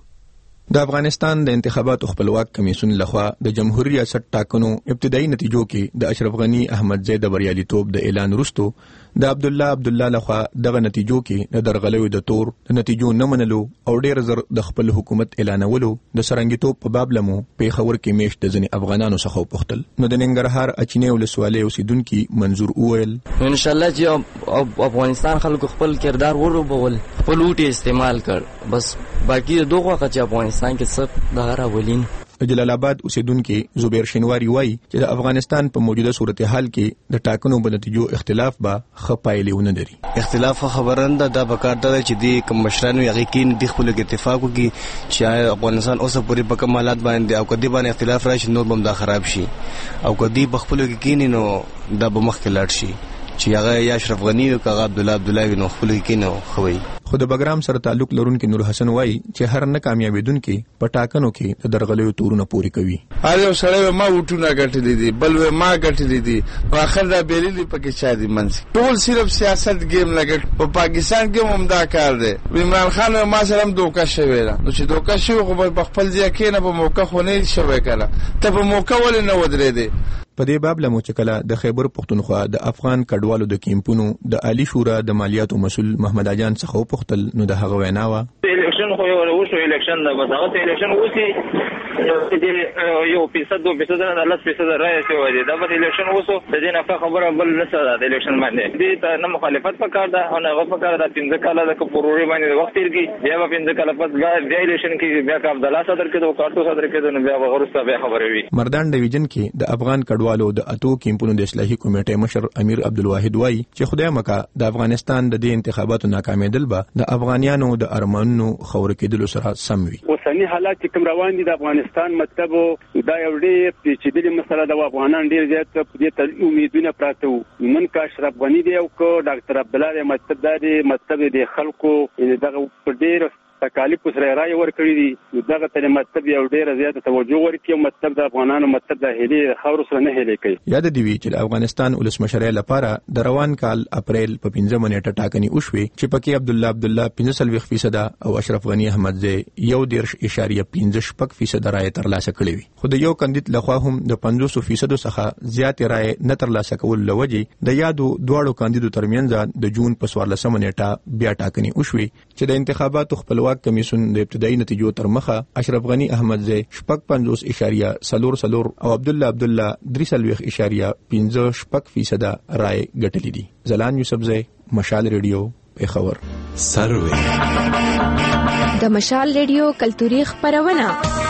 د افغانستان د انتخاباتو خپلواک کمیسیون لخوا د جمهوریت ریاست ټاکنو ابتدایي نتیجو کې د اشرف غنی احمدزي د بریالیتوب د اعلان وروسته د عبدالله لخوا دغه نتیجو کې د درغلوي د تور د نتیجو نه منلو او ډېر زر د خپل حکومت اعلانولو د سرنګیتوب په باب لمو پیښور کې میشت د ځنې افغانانو څخه پوښتل نو د ننګرهار اچینه ولسوالۍ اوسیدونکو منظور اویل ان شاء الله چې افغانستان خلکو خپل کردار وروبول خپل وټي استعمال کړ بس باقي دغه چې افغانستان کې څه د راولین جلال آباد اوسیدونکو زبیر شینواری وایي چې د افغانستان په موجوده صورتحال کې د ټاکنو په نتیجو اختلاف به خپایلی ونه لري اختلاف خبرنده د بکارته چې د کوم مشرانو یقین د خپل اتفاق وکړي چې افغانستان اوسه پوری په کمالات باندې او کدی باندې اختلاف راشي نو بم دا خراب شي او کدی بخپل کې کینې نو د بمخ کلاړ شي چې هغه یا اشرف غنی او هغه عبدالله نو خپل کې نو خوي خو د بګرام سره تعلق لرونکو نور حسن وایي چې هر نه کامیابیدونکو په ټاکنو کې د درغلیو تورونه پوری کوي هر یو سړی ما وټونه غټلې دي بل ما غټلې دي په اخر دا بیللی پکې چا دي منځ ټول صرف سیاست گیم لګ په پاکستان کې ممدا کار دی عمران خان ما سره هم دوکا شوی نو چې دوکا شوی خو په خپل ځای کې نه په موقع خو نه شوی کړه ته په موقع ولې نه ودرې دي په دې باب لمو چې کله د خیبر پختونخوا د افغان کډوالو د کیمپونو د عالی شورا د مالیاتو مسول محمد اجان څخه پختل نو د هغه وینا و الیکشن خو یو شو الیکشن دا بس هغه الیکشن وسی یو 2% نه 10% راځي شوی دی دا په الیکشن وسو د دې نه خبره بل نه سره د الیکشن باندې دې ته نه مخالفت پکار ده او نه پکار ده 15 کاله د پروري باندې وخت تیرږي بیا په 15 کاله پس بیا الیکشن کې بیا کا عبدالله صدر کې دوه کارتو صدر کې نو بیا ورسته بیا خبره وي مردان ډیویژن کې د افغان کډوالو د اتو کیمپونو د اصلاحي کمیټې مشر امیر عبدالواحد وایي چې خدای مکه د افغانستان د دې انتخاباتو ناکامیدل به د افغانانو د ارمانونو خور کېدلو سره سم وي اوسنی حالات کوم روان دي د افغانستان مطلب دا یو ډېر پیچیدلې مسله د افغانان ډېر زیات په دې امیدونه پراته وو نن کا اشرف غنی دی او کو ډاکټر عبدالله مطلب دا دی مطلب د خلکو دغه په ډېر تکالیف سره راي ورکړي دي دغه ته مطلب یو ډېر زیات توجه ورکړي مطلب د افغانانو مطلب د هلي خاور سره نه هلي کوي یاد دی وی چې افغانستان ولسمشرۍ لپاره د روان کال اپریل په 15 منېټه ټاکنې وشوي چې پکې عبدالله 15% او اشرف غنی احمدزي 1.15% رائے ترلاسه کړې وي خو د یو کاندید لخوا هم د 50% څخه زیات رائے نه ترلاسه کول لوجي د یادو دواړو کاندیدو ترمنځ د جون په 14 منېټه بیا ټاکنې وشوي چې د انتخاباتو خپلواک کمیسیون د ابتدایي نتیجو تر مخه اشرف غنی احمدزي 50.04 او عبدالله 3.15% رائے ګټلې دي زلان یوسفزي مشال ریډیو پیښور سروي د مشال ریډیو کلتوري خبرونه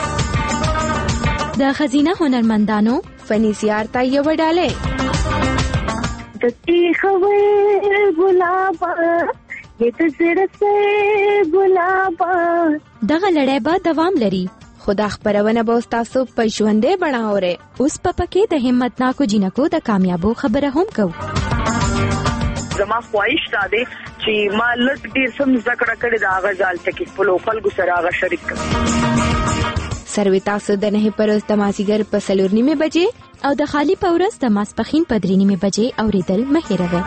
د خزینه هنرمندانو فني زیارت یو ډاله د تیخوي ګلاب دغه لړۍ به دوام لري. خدا خبرونه به تاسو په ژوندې بڼه اورئ. اوس په پکې د همتناکو جنکو د کامیابو خبره هم کوو. زما خواهش دا دی چې ما لږ ډیر سم ذکر کړی دا غزال ټکی په لوکل ګسره غا شریک کړ. سروي تاسو د نه پروز د مازیګر په 4:30 بجې او د خالی پورس د ماسپخین په 3:30 بجې اوریدل مهیروي.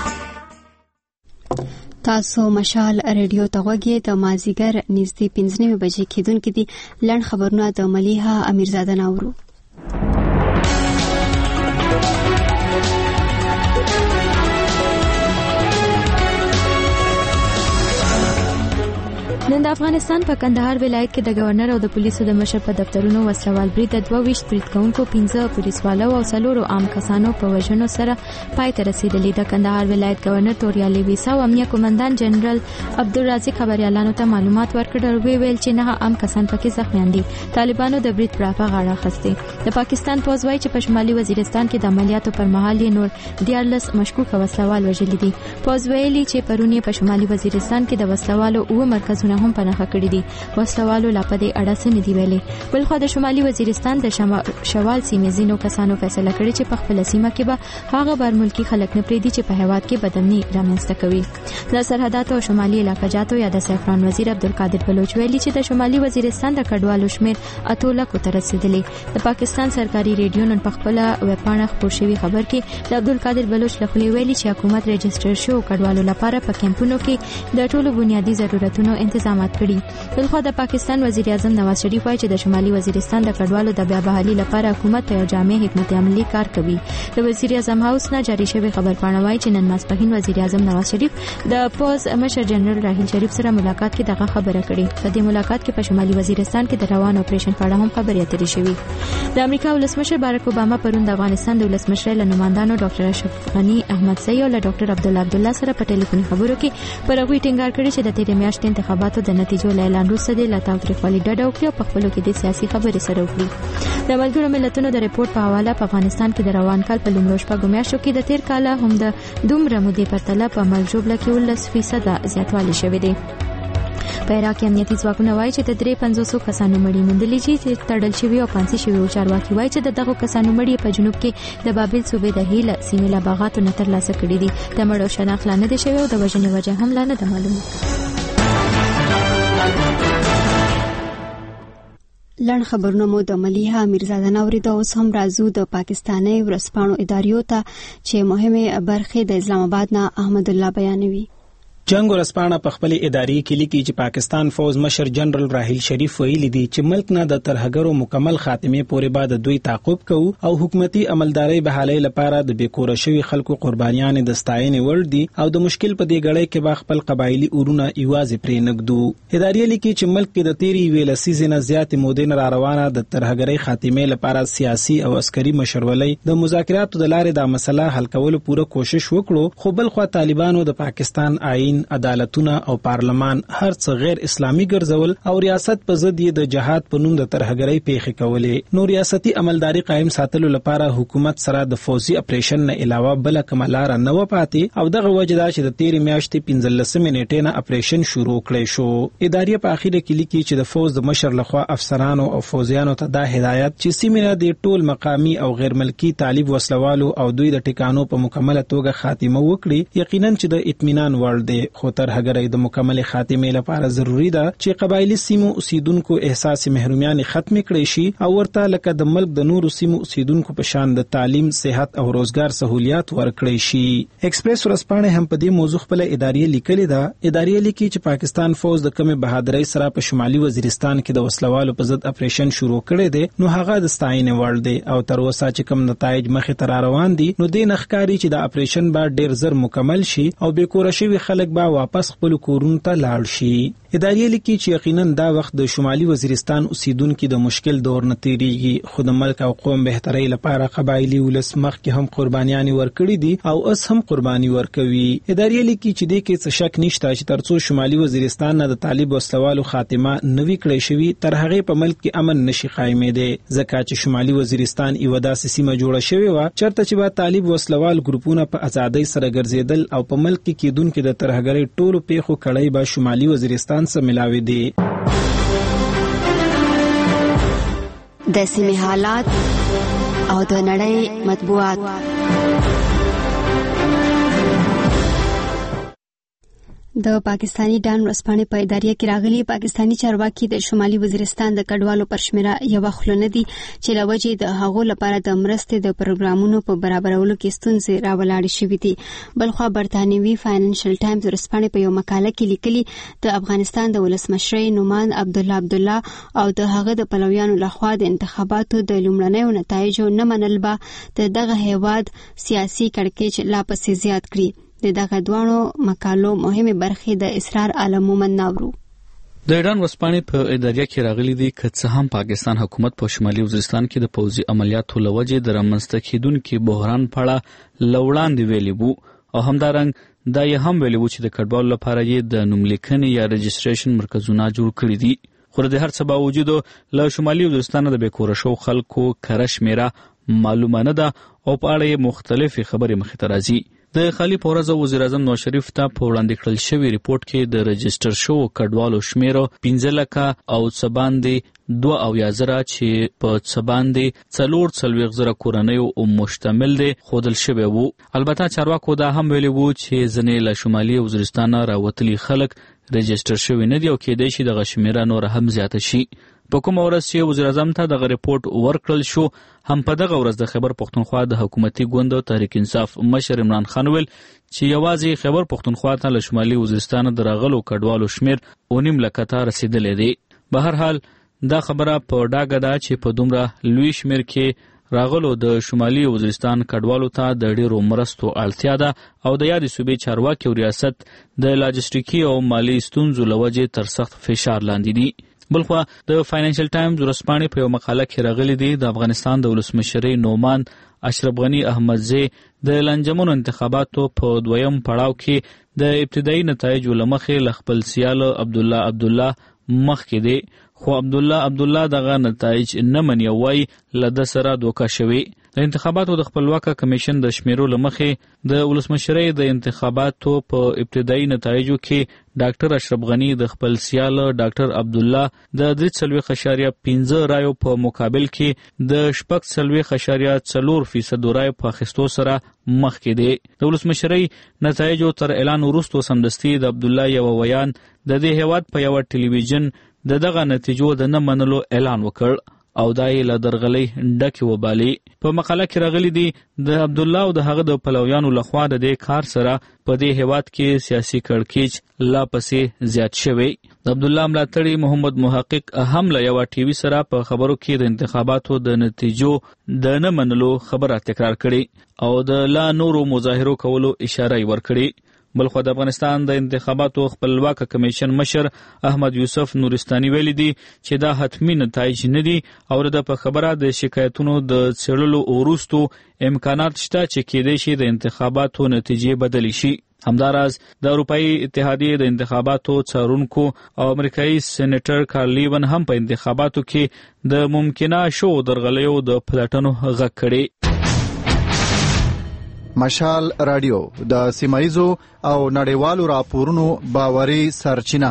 تاسو مشال ریډیو ته غوږی د مازیګر نږدې 5:30 بجې کېدونکې دي. لړ خبرونه د ملیحه امیرزاده ناورو. نن د افغانستان په کندهار ولایت کې د گورنر او د پولیسو د مشر په دفترونو وسلوال برید د 22 برید کوونکو 15 پولیسوالو او 4 عام کسانو په وژنو سره پای ته رسیدلی. د کندهار ولایت گورنر توریالي ویسا او امنیه قومندان جنرال عبدالرازق خبريالانو ته معلومات ورکړل او ویل چې نه عام کسان پکې زخمیان دي. طالبانو د برید پر غاړه اخیسته. د پاکستان پوز وايي چې په شمالي وزیرستان کې د عملیاتو پر مهال نور 14 مشکوک وسلوال وژل دي. پوز ویلي چې پرونی په شمالي وزیرستان کې د وسلوالو او مرکزونه هم پناه کړی دي. وسلوالو لا په دې اړه څه نه دی ویلي. بلخو د شمالي وزیرستان د شوال سیمې زینو کسانو فیصله کړې چې په خپل سیمه کې به هغه بار ملکی خلک نه پریدي چې په هیواد کې بدامني رامنځته کوي. د سرحدات او شمالي علاقې جاتو یا د سفران وزیر عبدالقادر بلوچ ویلي چې د شمالي وزیرستان د کډوالو شمیر 8 لک ته رسیدلی. د پاکستان سرکاري ریډیو نن په خپل ویب پاڼه خبر شوی خبر کې د عبدالقادر بلوچ لخوا ویلي چې حکومت رجستر شو کډوالو لپاره په کمپونو کې د ټولو بنیادی ضرورتونو تنظیمات کړي. بلخو د پاکستان وزیر اعظم نواز شریف وايي چې د شمالي وزیرستان د کډوالو د بیا بحالي لپاره حکومت په جامع حکمت عملی کار کوي. د وزیر اعظم هاوس نه جاری شوی خبر پاڼه وايي چې نن ماسپخین وزیر اعظم نواز شریف د پوز مشر جنرال راحیل شریف سره ملاقات کې دغه خبره کړې. په دې ملاقات کې په شمالي وزیرستان کې د روان اپریشن په اړه هم خبرې اترې شوې. د امریکا ولسمشر بارک اوباما پرون د افغانستان د ولسمشر له نمائندانو ډاکټر اشرف غنی احمدزی او ډاکټر عبدالله سره په ټلیفوني خبرو کې پر هغه ټینګار کړی چې د تیرې میاشتې انتخاباتو د نتیجو اعلان وروسته د تاوتریخوالي ډډه وکړي او په خپلو کې د سیاسي خبرې سره وکړي. د ملګرو ملتونو د ریپورت په حواله په افغانستان کې د روان کال په لومړیو شپږو میاشتو کې د تیر کال هم د دومره مودې پرتله په ملک ژوبله کې 10% زیاتوالی شوی دی. په عراق کې امنیتي ځواکونه وایي چې د 350 کسانو مړي موندلي چې تړل شوی او پانسي شوی او چارواکي وایي چې دغه کسانو مړي په جنوب کې د بابل صوبې د هیله سیمې له باغاتو نه ترلاسه کړي دي. د مړو شناخت لا نه دی شوی او د وژنې وجه هم لا نه ده معلومه. لړ خبرونه مو د ملیحه امیرزاده ناوري د اوس هم راځو د پاکستاني ورسپانو اداریو ته چې مهمه برخه د اسلام آباد نه احمد الله بیانوي. جنگ ورسپانه په خپل اداري کې لیکي چې پاکستان فوز مشر جنرال راحیل شریف ویلي دي چې ملک نه د ترهګرو مکمل خاتمه پورې بعد دوی تعقیب کوو او حکومتي عملداري بحالي لپاره د بیکوره شوی خلکو قربانيان د ستاینې وړ دي او د مشکل په دې غړې کې با خپل قبایلی اورونه ایوازې پرې نګدو. اداري لیکي چې ملک کې د تیری ویل سیزنه زیات مودې را روانه د ترهګرۍ خاتمه لپاره سیاسي او عسکري مشرولۍ د مذاکراتو د لارې د مسله حل کولو پوره کوشش وکړو. خو بل خو طالبانو د پاکستان آئین عدالتونه او پارلمان هر څه غیر اسلامي ګرځول او ریاست په ضد د جهاد په نوم د ترهګرۍ پیښې کولې. نو ریاستي عملداري قائم ساتلو لپاره حکومت سره د فوزي اپریشن نه علاوه بل کومه لار نه و پاتې او دغه وجدا چې د 13 میاشتې 15 منټې نه اپریشن شروع کړی شو. اداري په اخیره کې لیکي چې د فوز د مشر لخوا افسرانو او فوزیانو ته دا هدایت چې سیمه د ټول مقامی او غیر ملکی طالب وسلوالو او دوی د ټکانو په مکمله توګه خاتمه وکړي. یقینا چې د اطمینان وړ دی خو ترهګرۍ د مکمل خاتمه لپاره ضروری ده چې قبایلی سیمو اوسیدونکو احساس محرومیت ختم کړي شي او ورته لکه د ملک د نورو سیمو اوسیدونکو په شان د تعلیم، صحت او روزګار سہولیات ورکړي شي. ایکسپریس ورسپانه هم په دې موضوع خپل اداري لیکلي ده. اداري لیکي چې پاکستان فوز د کم بهادرۍ سره په شمالي وزیرستان کې د وسلوالو په ضد اپریشن شروع کړی دی نو هغه د ستاینې وړ دی او تر اوسه چې کم نتایج مخې ته روان دي نو د نخکاری چې د اپریشن به ډیر زر مکمل شي او به کور شوی خلک به واپس خپل کورونو ته لاړ شي. ادارې لیکي چې یقینا دا وخت د شمالي وزیرستان اوسیدونکو د مشکل دور نه تیریږي، خو د ملک او قوم بهتري لپاره قبایلی ولس مخکې هم قربانيان ورکړي دي او اوس هم قرباني ورکوي. ادارې لیکي چې د کې څه شک نشته چې ترڅو شمالي وزیرستان نه د طالب وسلوالو خاتمه نوي کړی شوی تر هغه په ملک کې امن نشي قائمېده، ځکه چې شمالي وزیرستان یو داسې سیمه جوړه شوې و چرته چې به طالب وسلوال ګروپونه په ازادۍ سره ګرځیدل او په ملک کې کېدونکو د ترهګرۍ ټولو پیښو کړۍ به شمالي وزیرستان سره ملاوي دي. د سیمې حالات او د نړۍ مطبوعات. د پاکستانی ډان ورځپاڼې په ادارې کې راغلي پاکستانی چارواکي د شمالي وزیرستان د کډوالو پر شمیره یو خلونه دي چې لوجې د هغو لپاره د مرستې د پروګرامونو په برابرولو کې ستونزې راولاړې شوې دي. بلخوا برتانوي فاینانشل ټایمز ورځپاڼې په یو مقاله کې لیکلي د افغانستان د ولسمشر نومان عبدالله او د هغه د پلویانو لخوا د انتخاباتو د لومړنیو نتایجو نه منل به دغه هیواد سیاسي کړکېچ لا پسې زیات کړي. دغه دوانو مقالو مهمه برخې د اسرار عالم مومن ناورو. د ایران ورځپاڼې په ادارې کې راغلي دي که څه هم پاکستان حکومت په شمالي وزیرستان کې د پوځي عملیاتو لوجې د رامنځته کېدونکي بحران په اړه لوړاندې ویلي وو او همدارنګ دا یې هم ویلي وو چې د کډوالو لپاره یې د نوملیکنې یا رجسټریشن مرکزونه جوړ کړي دي. خو د هر څه باوجود له شمالي وزیرستان د بیکوره شو خلکو کره شمیره معلومه نه ده او په اړه یې مختلفې خبرې مخې ته راځي. د خالی پورزه وزیر اعظم نواز شریف ته په وړاندې کړل شوی ریپورت کې د رجسټر شو کډوالو شمیر 15 لکه او څباندې 2,000 چې په څباندې 4,000 کورنیو او مشتمل دي خودل شوی وو. البته چارواکو دا هم ویلي وو چې ځنې له شمالي وزیرستان راوتلي خلک رجسټر شوی نه دي او کېدای شي د شمیره نور هم زیاته شي. په کوم ورځ چې وزیر اعظم ته دغه ریپورت ورکړل شو هم په دغه ورځ د خیبر پښتونخوا د حکومتي ګوند تحریک انصاف مشر عمران خان ویل چې یوازې خیبر پښتونخوا ته له شمالي وزیرستان درغلو کډوالو شمیر 9 لکه ته رسیدلې دي. به هر حال دا خبره په ډاګه ده چې په دومره لوی شمیر کې راغلو د شمالي وزیرستان کډوالو ته د ډیرو مرستو اړتیا ده او د یادې صوبې چارواکي او ریاست د لاجستیکي او مالی ستونزو لوجې تر سخت فشار لاندې دي. بلخوا د فاینانشل ټایمز ورځپاڼې په یو مقاله کې راغلي دي د افغانستان د ولسمشر نومان اشرف غنی احمدزی د لنجمون انتخاباتو په دویم پړاو کې د ابتدایي نتایجو لمخې ل خپل سیال عبدالله مخکې دی، خو عبدالله دغه نتایج نه مني او وايي له د سره دوکه شوی. د انتخاباتو د خپلواکه کمیشن د شمیرو لمخې د ولسمشرۍ د انتخاباتو په ابتدایي نتایجو کې ډاکټر اشرف غنی د خپل سیال ډاکټر عبدالله د 3.5% رایو په مقابل کې د 4.4% رایو په اخیستو سره مخکې دی. د ولسمشرۍ نتایجو تر اعلان وروسته سمدستي د عبدالله یو ویان د دې هیواد په یو ټلویزیون دغه نتیجو د نه منلو اعلان وکړ او دای له درغلې ډکه وبالي. په مقاله کې راغلي دي د عبدالله او د هغه د پلویانو لخوا د دې کار سره په دې هیواد کې سیاسي کړکېچ لا پسې زیات شوی. د عبدالله ملاتړي محمد محقق هم له یو ټي وي سره په خبرو کې د انتخاباتو د نتیجو د نه منلو خبره تکرار کړي او د لا نورو مظاهرو کولو اشاره ورکړي. بلخو د افغانستان د انتخاباتو خپلواکه کمیشن مشر احمد یوسف نورستاني ویلي دي چې دا حتمی نتایج نه دي او د په خبره د شکایتونو د څېړلو وروسته امکانات شته چې کېدای شي د انتخاباتو نتیجې بدلې شي. همداراز د اروپאי اتحادیې د انتخاباتو څارونکو او امریکایي سېنیټر کارل لیون هم په انتخاباتو کې د ممکنه شو درغلیو د پلټنو غږ کړي. مشال رادیو د سیمایزو او نړیوالو راپورونو باوري سرچینه.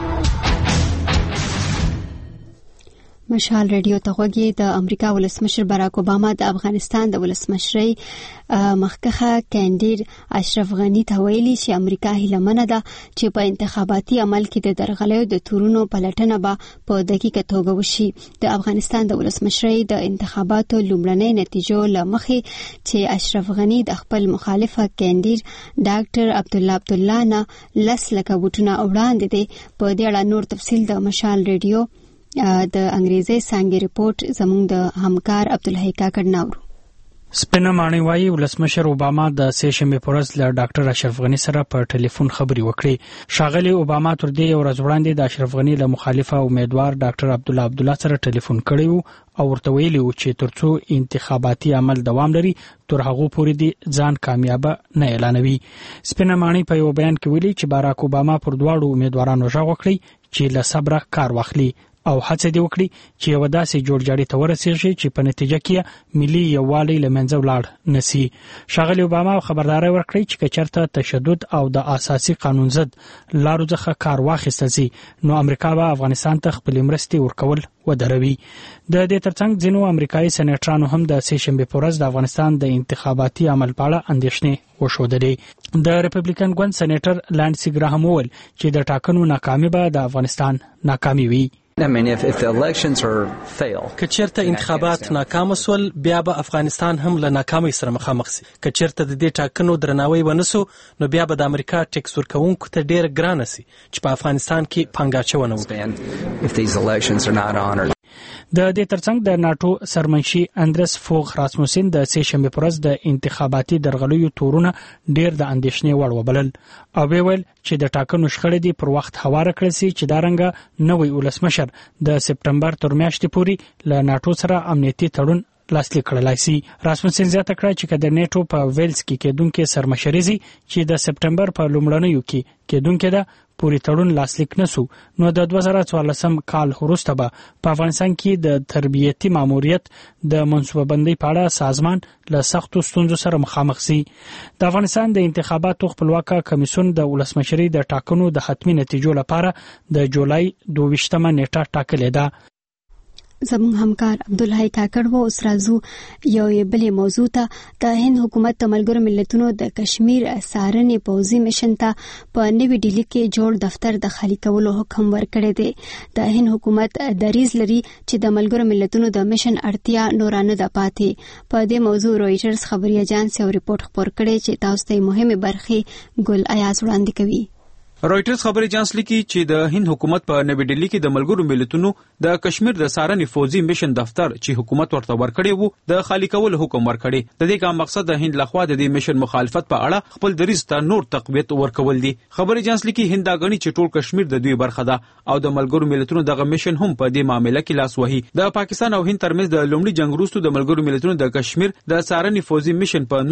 مشال رادیو ته غوږی د امریکا ولسمشر باراک اوباما د افغانستان د ولسمشرۍ مخکخه کاندید اشرف غنی ته ویلي چې امریکا هیله ده چې په انتخاباتي عمل کې د درغلیو د تورونو پلټنه به په دقیقه توګه وشي. د افغانستان د ولسمشرۍ د انتخاباتو لومړنۍ نتیجو لمخې چې اشرف غنی د خپل مخالفه کاندید ډاکټر عبدالله نه 10 لکه بوټونه وړاندې دي. په دې اړه نور تفصیل د مشال رادیو د انګریزي څانګې ریپورت زموږ د همکار عبدالحی کاکړ ناورو. سپینه ماڼۍ وايي ولسمشر اوباما د سېشنبې په ورځ له ډاکټر اشرف غني سره په ټلیفون خبرې وکړې. ښاغلي اوباما تر دې یو ورځ وړاندې د اشرف غني له مخالفه امیدوار ډاکټر عبدالله سره ټلیفون کړی و او ورته ویلي و چې ترڅو انتخاباتي عمل دوام لري تر هغه پورې دې ځان کامیابه نه اعلانوي. سپینه ماڼۍ په یو بیان کې ویلي چې باراک اوباما پر دواړو امیدوارانو غږ وکړي چې له صبره کار واخلي او هڅه دې وکړي چې یو داسې جوړجاړي ته ورسیږي چې په نتیجه کې ملي یووالی له منځه ولاړ نسی. ښاغلي اوباما خبرداري ورکړي چې کچرته تشدد او د اساسي قانون ضد لارو څخه کار واخیستل شي نو امریکا به افغانستان ته خپل مرستې ورکول ودروي. د دې ترڅنګ ځینو امریکایي سېنیټرانو هم د سېشنبې په ورځ د افغانستان د انتخاباتي عمل په اړه اندېښنې وښودلې. د ریپبلیکن ګوند سېنیټر لانسي ګراهم وویل چې د ټاکنو ناکامي به د افغانستان ناکامي وي. کچیرته انتخابات ناکام سول بیا به افغانستان هم له ناکامۍ سره مخامخ شي. کچیرته د دې ټاکنو درناوی ونسو نو بیا به د امریکا ټیکس ورکوونکو ته ډیر ګران شي چې په افغانستان کې پنګاچونه وکړي. د دې ترڅنګ د ناتو سرمنشي اندرس فوغ راسموسن د سېشنبې پر ورځ د انتخاباتي درغلیو تورونه ډیر د اندېښنې وړ وبلل او ویل چې د ټاکنو شخړې دی پر وخت هواره کړل شي چې دا رنګه نوې ولسمشر د سپټمبر تر میاشتې پورې له ناتو سره امنیتي تړون لاسلیک کړلای شي. راسموسن زیاته کړه چې د نیټو په ویلز کې کېدونکې سرمشري چې د سپټمبر په لومړنیو کې کېدونکې ده پوری تړون لاسلیک نسو نو د 2014 کال وروسته به په افغانستان کې د تربیتي ماموریت د منصوبه بندۍ په اړه سازمان له سختو ستونزو سره مخامخ شي. د افغانستان د انتخاباتو خپلواکه کمیسیون د ولسمشري د ټاکنو د حتمی نتیجو لپاره د جولای 22 نیټه ټاکلې ده. زموږ همکار عبدالحی کاکړ و اوس راځو یو بلې موضوع ته. د هند حکومت د ملګرو ملتونو د کشمیر څارنې پوځي میشن ته په نوې ډیلي کې جوړ دفتر د خالي کولو حکم ورکړی دی. د هند حکومت دریځ لري چې د ملګرو ملتونو د میشن اړتیا نورانه ده پاتې. په دې موضوع رويټرز خبري اژانس یو ریپورت خپور کړی چې تاسو ته مهمه برخه ګل ایاز وړاندې کوي. رويټرز خبري اژانس لیکي چې د هند حکومت په نوې ډیلي کې د ملګرو ملتونو د کشمیر د څارنې فوجي میشن دفتر چې حکومت ورته ورکړی وو د خالي کولو حکم ورکړی. د دې کوم مقصد د هند لخوا د دې میشن مخالفت په اړه خپل دریځ ته نور تقویت ورکول دي. خبري اژانس لیکي هند دا غني چې ټول کشمیر د دوی برخه ده او د ملګرو ملتونو دغه میشن هم په دې معاملې کې لاس وهي. د پاکستان او هند ترمنځ د لومړي جنگ وروسته د ملګرو ملتونو د کشمیر د څارنې فوجي میشن په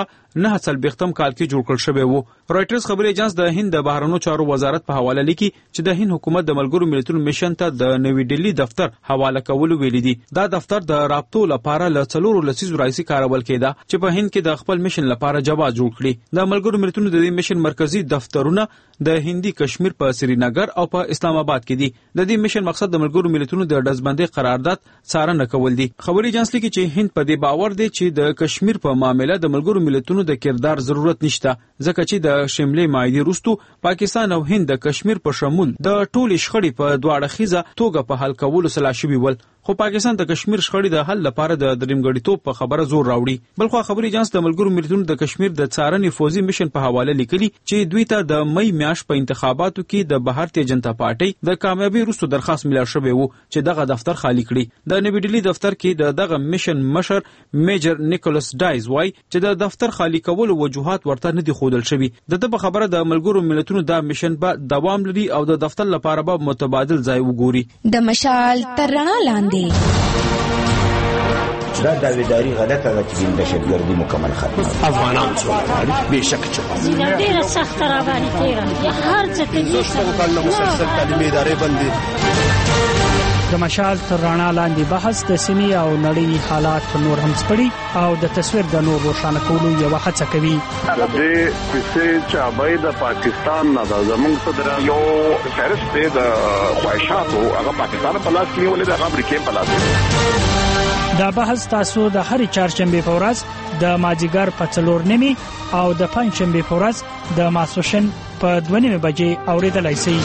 1949 کال کې جوړ کړل شوی وو. رويټرز خبري اژانس د هند د بهرنیو چارو وزارت په حواله لیکي چې د هند حکومت د ملګرو ملتونو میشن ته د نوې ډیلي دفتر حواله کول ویلي دي. دا دفتر د رابطو لپاره له 4 لسیزو راځي کارول کېده چې په هند کې د خپل میشن لپاره جواز جوړ کړي. د ملګرو ملتونو د دې میشن مرکزی دفترونه د هندي کشمیر په سرینگر او په اسلام آباد کې دي. د دې میشن مقصد د ملګرو ملتونو د ډزبندۍ قرارداد څارنه کول دي. خبري اژانس لیکي چې هند په دې باور دی چې د کشمیر په معاملې د ملګرو ملتونو د کردار ضرورت نشته ځکه چې د شملې معاهدې وروسته پاکستان او هند د کشمیر په شمول د ټولې شخړې په دواړه خیزه توګه په حل کولو سلا شوي ول. خو پاکستان د کشمیر شخړې د حل لپاره د درېمګړیتوب په خبره زور راوړي. بلخو خبري اژانس د ملګرو ملتونو د کشمیر د څارنې فوجي میشن په حواله لیکلي چې دوی ته د مئی میاشت په انتخاباتو کې د بھارتیه جنتا پارټي د کامیابی وروسته درخواست ملر شوی وو چې دغه دفتر خالی کړي. د نوې ډیلي دفتر کې دغه میشن مشر میجر نیکولس ډایز وای چې د دفتر خالی کولو وجوهات ورته نه دي خودل شوی. دغه خبره د ملګرو ملتونو د میشن به دوام لري او د دفتر لپاره به متبادل ځای وګوري. د مشال تر رڼا لاندې دا داویداری غلطه ده چې د دهشتګردي مکمل ختمه افغانان څو به شک چې ډیره سخت را باندې تیرا هر څه ته دې مسلسل تعلیمي ادارې بندي. د مشال تر رڼا لاندې بحث د سیمې او نړۍ حالات نور هم سپړي او د تصویر د نور روښانه کولو یو هڅه کوي. د دې چې چابای د پاکستان نه د زمونږ صدر یو فهرست د خواهشاتو هغه پاکستان په لاس کې ولې د امریکا په لاس. دا بحث تاسو د هرې چهارشنبه په ورځ د مازیګر په 4:30 او د پنځشنبه په ورځ د ماسوشن په 2:30 بجې اوریدلای شئ.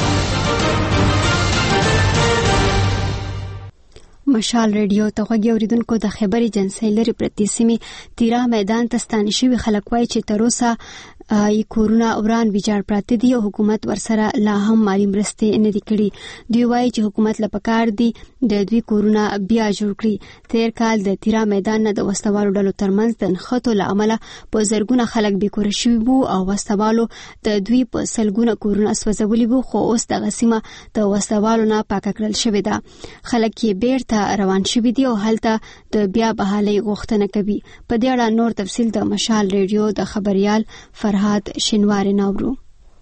مشال ریډیو ته غوږی اوریدونکو د خبري جنسي لري پرتی سیمه تیرا میدان ته ستانه شوی خلک وای چې تر اوسه کورونه وران ویجاړ پراته دي او حکومت ورسره لا هم مالی مرستې نه دي کړي. دوی وایي چې حکومت له پکار دي د دوی کورونه بیا جوړ کړي. تیر کال د تیرا میدان نه د وسوالو ډلو ترمنځ د نښتو له امله په زرګونه خلک بېکوره شوي وو او وسوالو د دوی په سلګونه کورونه سوځولي وو، خو اوس دغه سیمه د وسوالو نه پاکه کړل شوې ده. خلک یې بیرته روان شوي دي او هلته د بیا بحالۍ غوښتنه کوي. په دې اړه نور تفصیل د مشال ریډیو د خبريال فرهاد شینواری ناورو.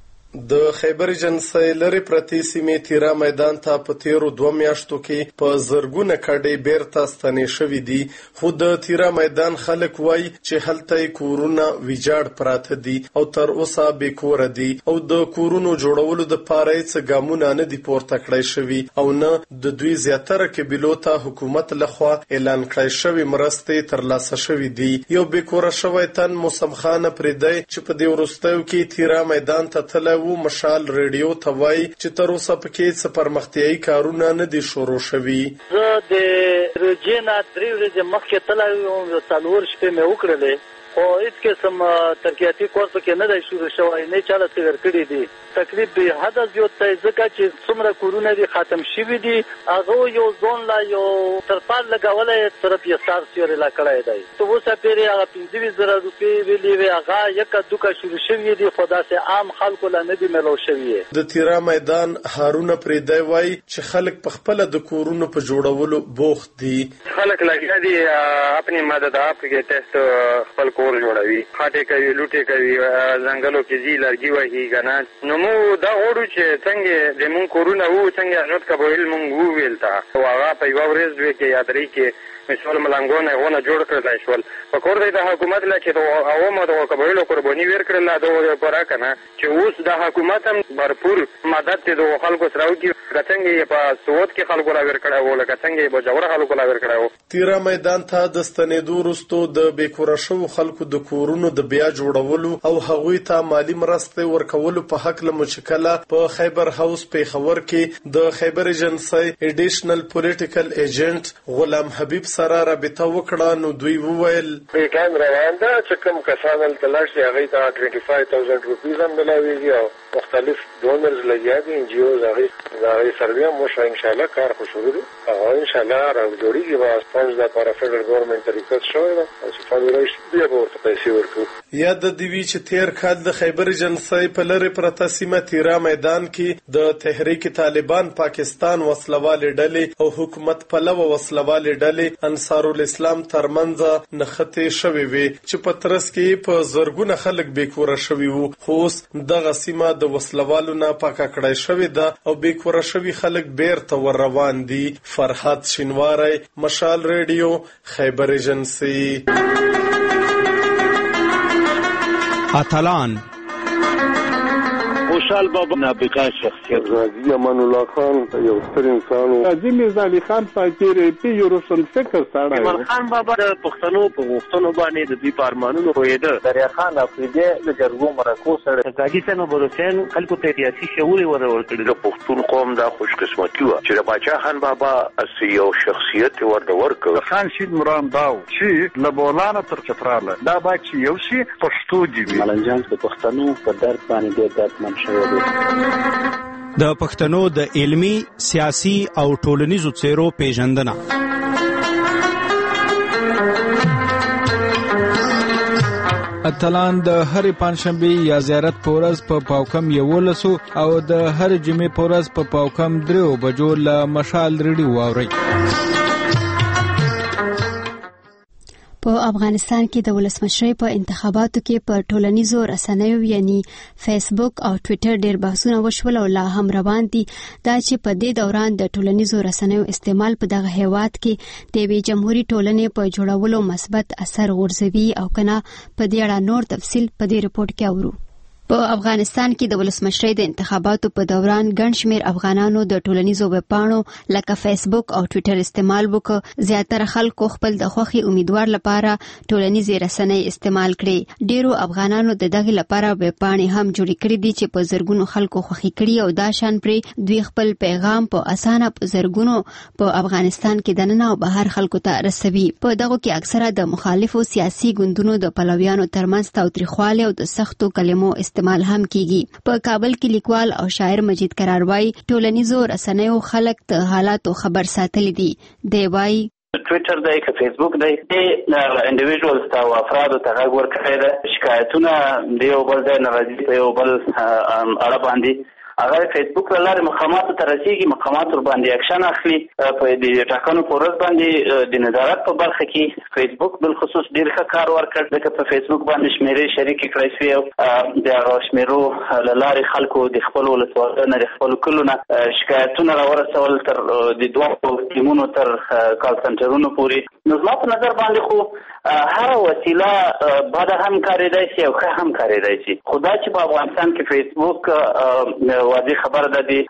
د خیبر جنسي لري پرتی سیمې تیرا میدان ته په تیرو 2 میاشتو کې په زرګونه کډې بیرته ستنې شوې دي، خو د تیرا میدان خلک وایي چې هلته کورونه ویجاړ پراته دي او تر اوسه بې کوره دي او د کورونو جوړولو د پاره څه ګامونه نه دي پورته کړی شوي او نه د دوی زیاتره قبیلو ته حکومت لخوا اعلان کړی شوی مرستې ترلاسه شوې دي. یو بې کوره شوی تن موسم خان پردی چې په دې وروستیو کې تیرا میدان ته تللی و مشال ریډیو ته وایي چې تر اوسه پکې څه پرمختیایي کارونه نه دي شروع شوي. زه د روژې نه 3 ورځې مخکې تللی وم، 4 شپې مې وکړلې، خو هیڅ قسم ترقیاتي کورس کې نه دی شروع شوی، نه چاله څه ورکړي دي. تکلیف به حد زیات دی ځکه چې څومره کورونه دي ختم شوي دي، هغه یو ځون لا یو ترپال لګولی صرف یې سار سیوري لا کړی دی. ته اوسه پرې هغه 15,000 روپۍ ویلې وې، هغه یکه دوکه شروع شوي دي، خو داسې عام خلکو لا نه دي میلو شوي. د تیرا میدان هارون پریدی وایي چې خلک په خپله د کورونو په جوړولو بوخت دي. خلک لګیا دي اپنی مدد آپ کې ټیسټ خپل کور جوړوي، خاطې کوي، لوټې کوي، ځنګلو کې ځي، لرګي وهي کنه. نو مو دا غواړو چې څنګه د مونږ کورونه وو څنګه ژوند کبویل مونږ وویل تا او هغه په یو ورځ دوی کې یا درې کې مثال ملنګونه غونه جوړ کړل شول. په کور د حکومت لا چې عوامو د کبویل قرباني ورکړل دا پورا کنه چې اوس د حکومت هم भरपूर مدد د خلکو سره وکړي، څنګه په سعود کې خلکو لا ورکړای وو، لکه څنګه په جوړه خلکو لا ورکړای وو. تیرا میدان ته د ستنېدو وروسته د بیکوره شوو خلکو د کورونو د بیا جوړولو او هغوی ته مالی مرستې ورکولو په حق له مشکله په خیبر هاوس پیښور کې د خیبر جنسي ایډیشنل پولیټیکل ایجنټ غلام حبیب سره رابطه وکړه. نو دوی وویل ټایم روان ده چې کوم کسان هلته لاړ شي هغوی ته 25,000 روپیز هم ملاویږي او مختلف ډونرز لګیا دي، ان جی اوز هغوی سروې هم وشوه. انشاءالله کار خو شروع دی، هغه انشاءالله راجوړېږي. به فنډ د لپاره فیډرل ګورنمنټ ته ریکوست شوی ده او چې فنډ راشي بیا به ورته پیسې ورکوو. یاد د دې وي چې تیر کال د خیبر جنسي په لرې پرته سیمه تیرا میدان کې د تحریک طالبان پاکستان وسلوالې ډلې او حکومت پلوه وسلوالې ډلې انصار الاسلام ترمنځ نښتې شوې وې چې په ترڅ کې په زرګونه خلک بېکوره شوي وو، خو اوس دغه سیمه د وسلوالو نه پاکه کړای شوې ده او بېکوره شوي خلک بیرته ور روان دي. فرهاد شینواری، مشال ریډیو، خیبر جنسي. اتلان خوشحال بابا نابغه شخصیت، غازی امان الله خان یو ستر انسان، غازی میرزا علي خان فقیر پی روشن فکر سره، ایمان خان بابا د پښتنو په غوښتنو باندې د دوی په ارمانونو پوهېده، دریا خان افریدي د جرګو مرکو سره، غازی سنور حسین خلکو ته سیاسي شعور ورکړي. د پښتون قوم دا خوش قسمتي و چې د باچا خان بابا اسی یو شخصیت ورکړ. خان شید مرام داو چې لبولانه تر چتراله دا باچ یو شي پښتو دی. ملنجان د پښتنو په درد باندې ډېر دردمن شوی دی. د پښتنو د علمی، سیاسي او ټولنیزو څیرو پیژندنه. اتلان د هر پنځشنبه یا زیارت پورز په پاوکم 11 او د هر جمعې پورز په پاوکم 3 بجو له مشال ریډیو واوري. په افغانستان کې د ولسمشرۍ په انتخاباتو کې په ټولنیزو رسنیو یعنی فیسبوک او ټوئیټر ډېر بحثونه وشول او لا هم روان دي. دا چې په دې دوران د ټولنیزو رسنیو استعمال په دغه هیواد کې د یوې جمهوریت ټولنې په جوړولو مثبت اثر غورځوي او کنه. په دې اړه نور تفصیل په دې رپورت کې اورو. په افغانستان کې د ولسمشرۍ د انتخاباتو په دوران ګڼ شمېر افغانانو د ټولنیزو ویبپاڼو لکه فیسبوک او ټویټر استعمال وکړ. زیاتره خلکو خپل د خوښې امیدوار لپاره ټولنیزې رسنۍ استعمال کړې. ډیرو افغانانو د دغه لپاره ویبپاڼې هم جوړې کړې دي چې په زرګونو خلکو خوښي کړي او دا شان پرې دوی خپل پیغام په اسانه په زرګونو په افغانستان کې دننه او بهر خلکو ته رسوي. په دغه کې اکثره د مخالفو سیاسي ګوندونو د پلویانو ترمنځ تاوتریخوالی او د سختو کلمو استعمال هم کیږي. په کابل کې لیکوال او شاعر مجید قرار وایي ټولنیزو رسنیو خلک د حالاتو خبر ساتلی دي. دی وایي ټویټر دی که فیسبوک دی انډیویډوالز ته او افرادو ته غږ ورکړی ده. شکایتونه د یو بل ځای نه راځي په یو بل اړه باندې هغه فیسبوک له لارې مقاماتو ته رسیږي. مقامات ور باندې اکشن اخلي. په د ټاکنو په ورځ باندې د نظارت په برخه کې فیسبوک بالخصوص ډېر ښه کار ورکړ. ځکه په فیسبوک باندې شمیرې شریکې کړای شوې او د هغه شمیرو له لارې خلکو د خپلو ولسوالیو نه د خپلو کلو نه شکایتونه راورسول تر د دوو ټیمونو تر کال سنټرونو پورې. نو زما په نظر باندې خو هره وسیله بده هم کارېدای شي او ښه هم کارېدای شي. خو دا چې په افغانستان کې فیسبوک واضح خبره ده د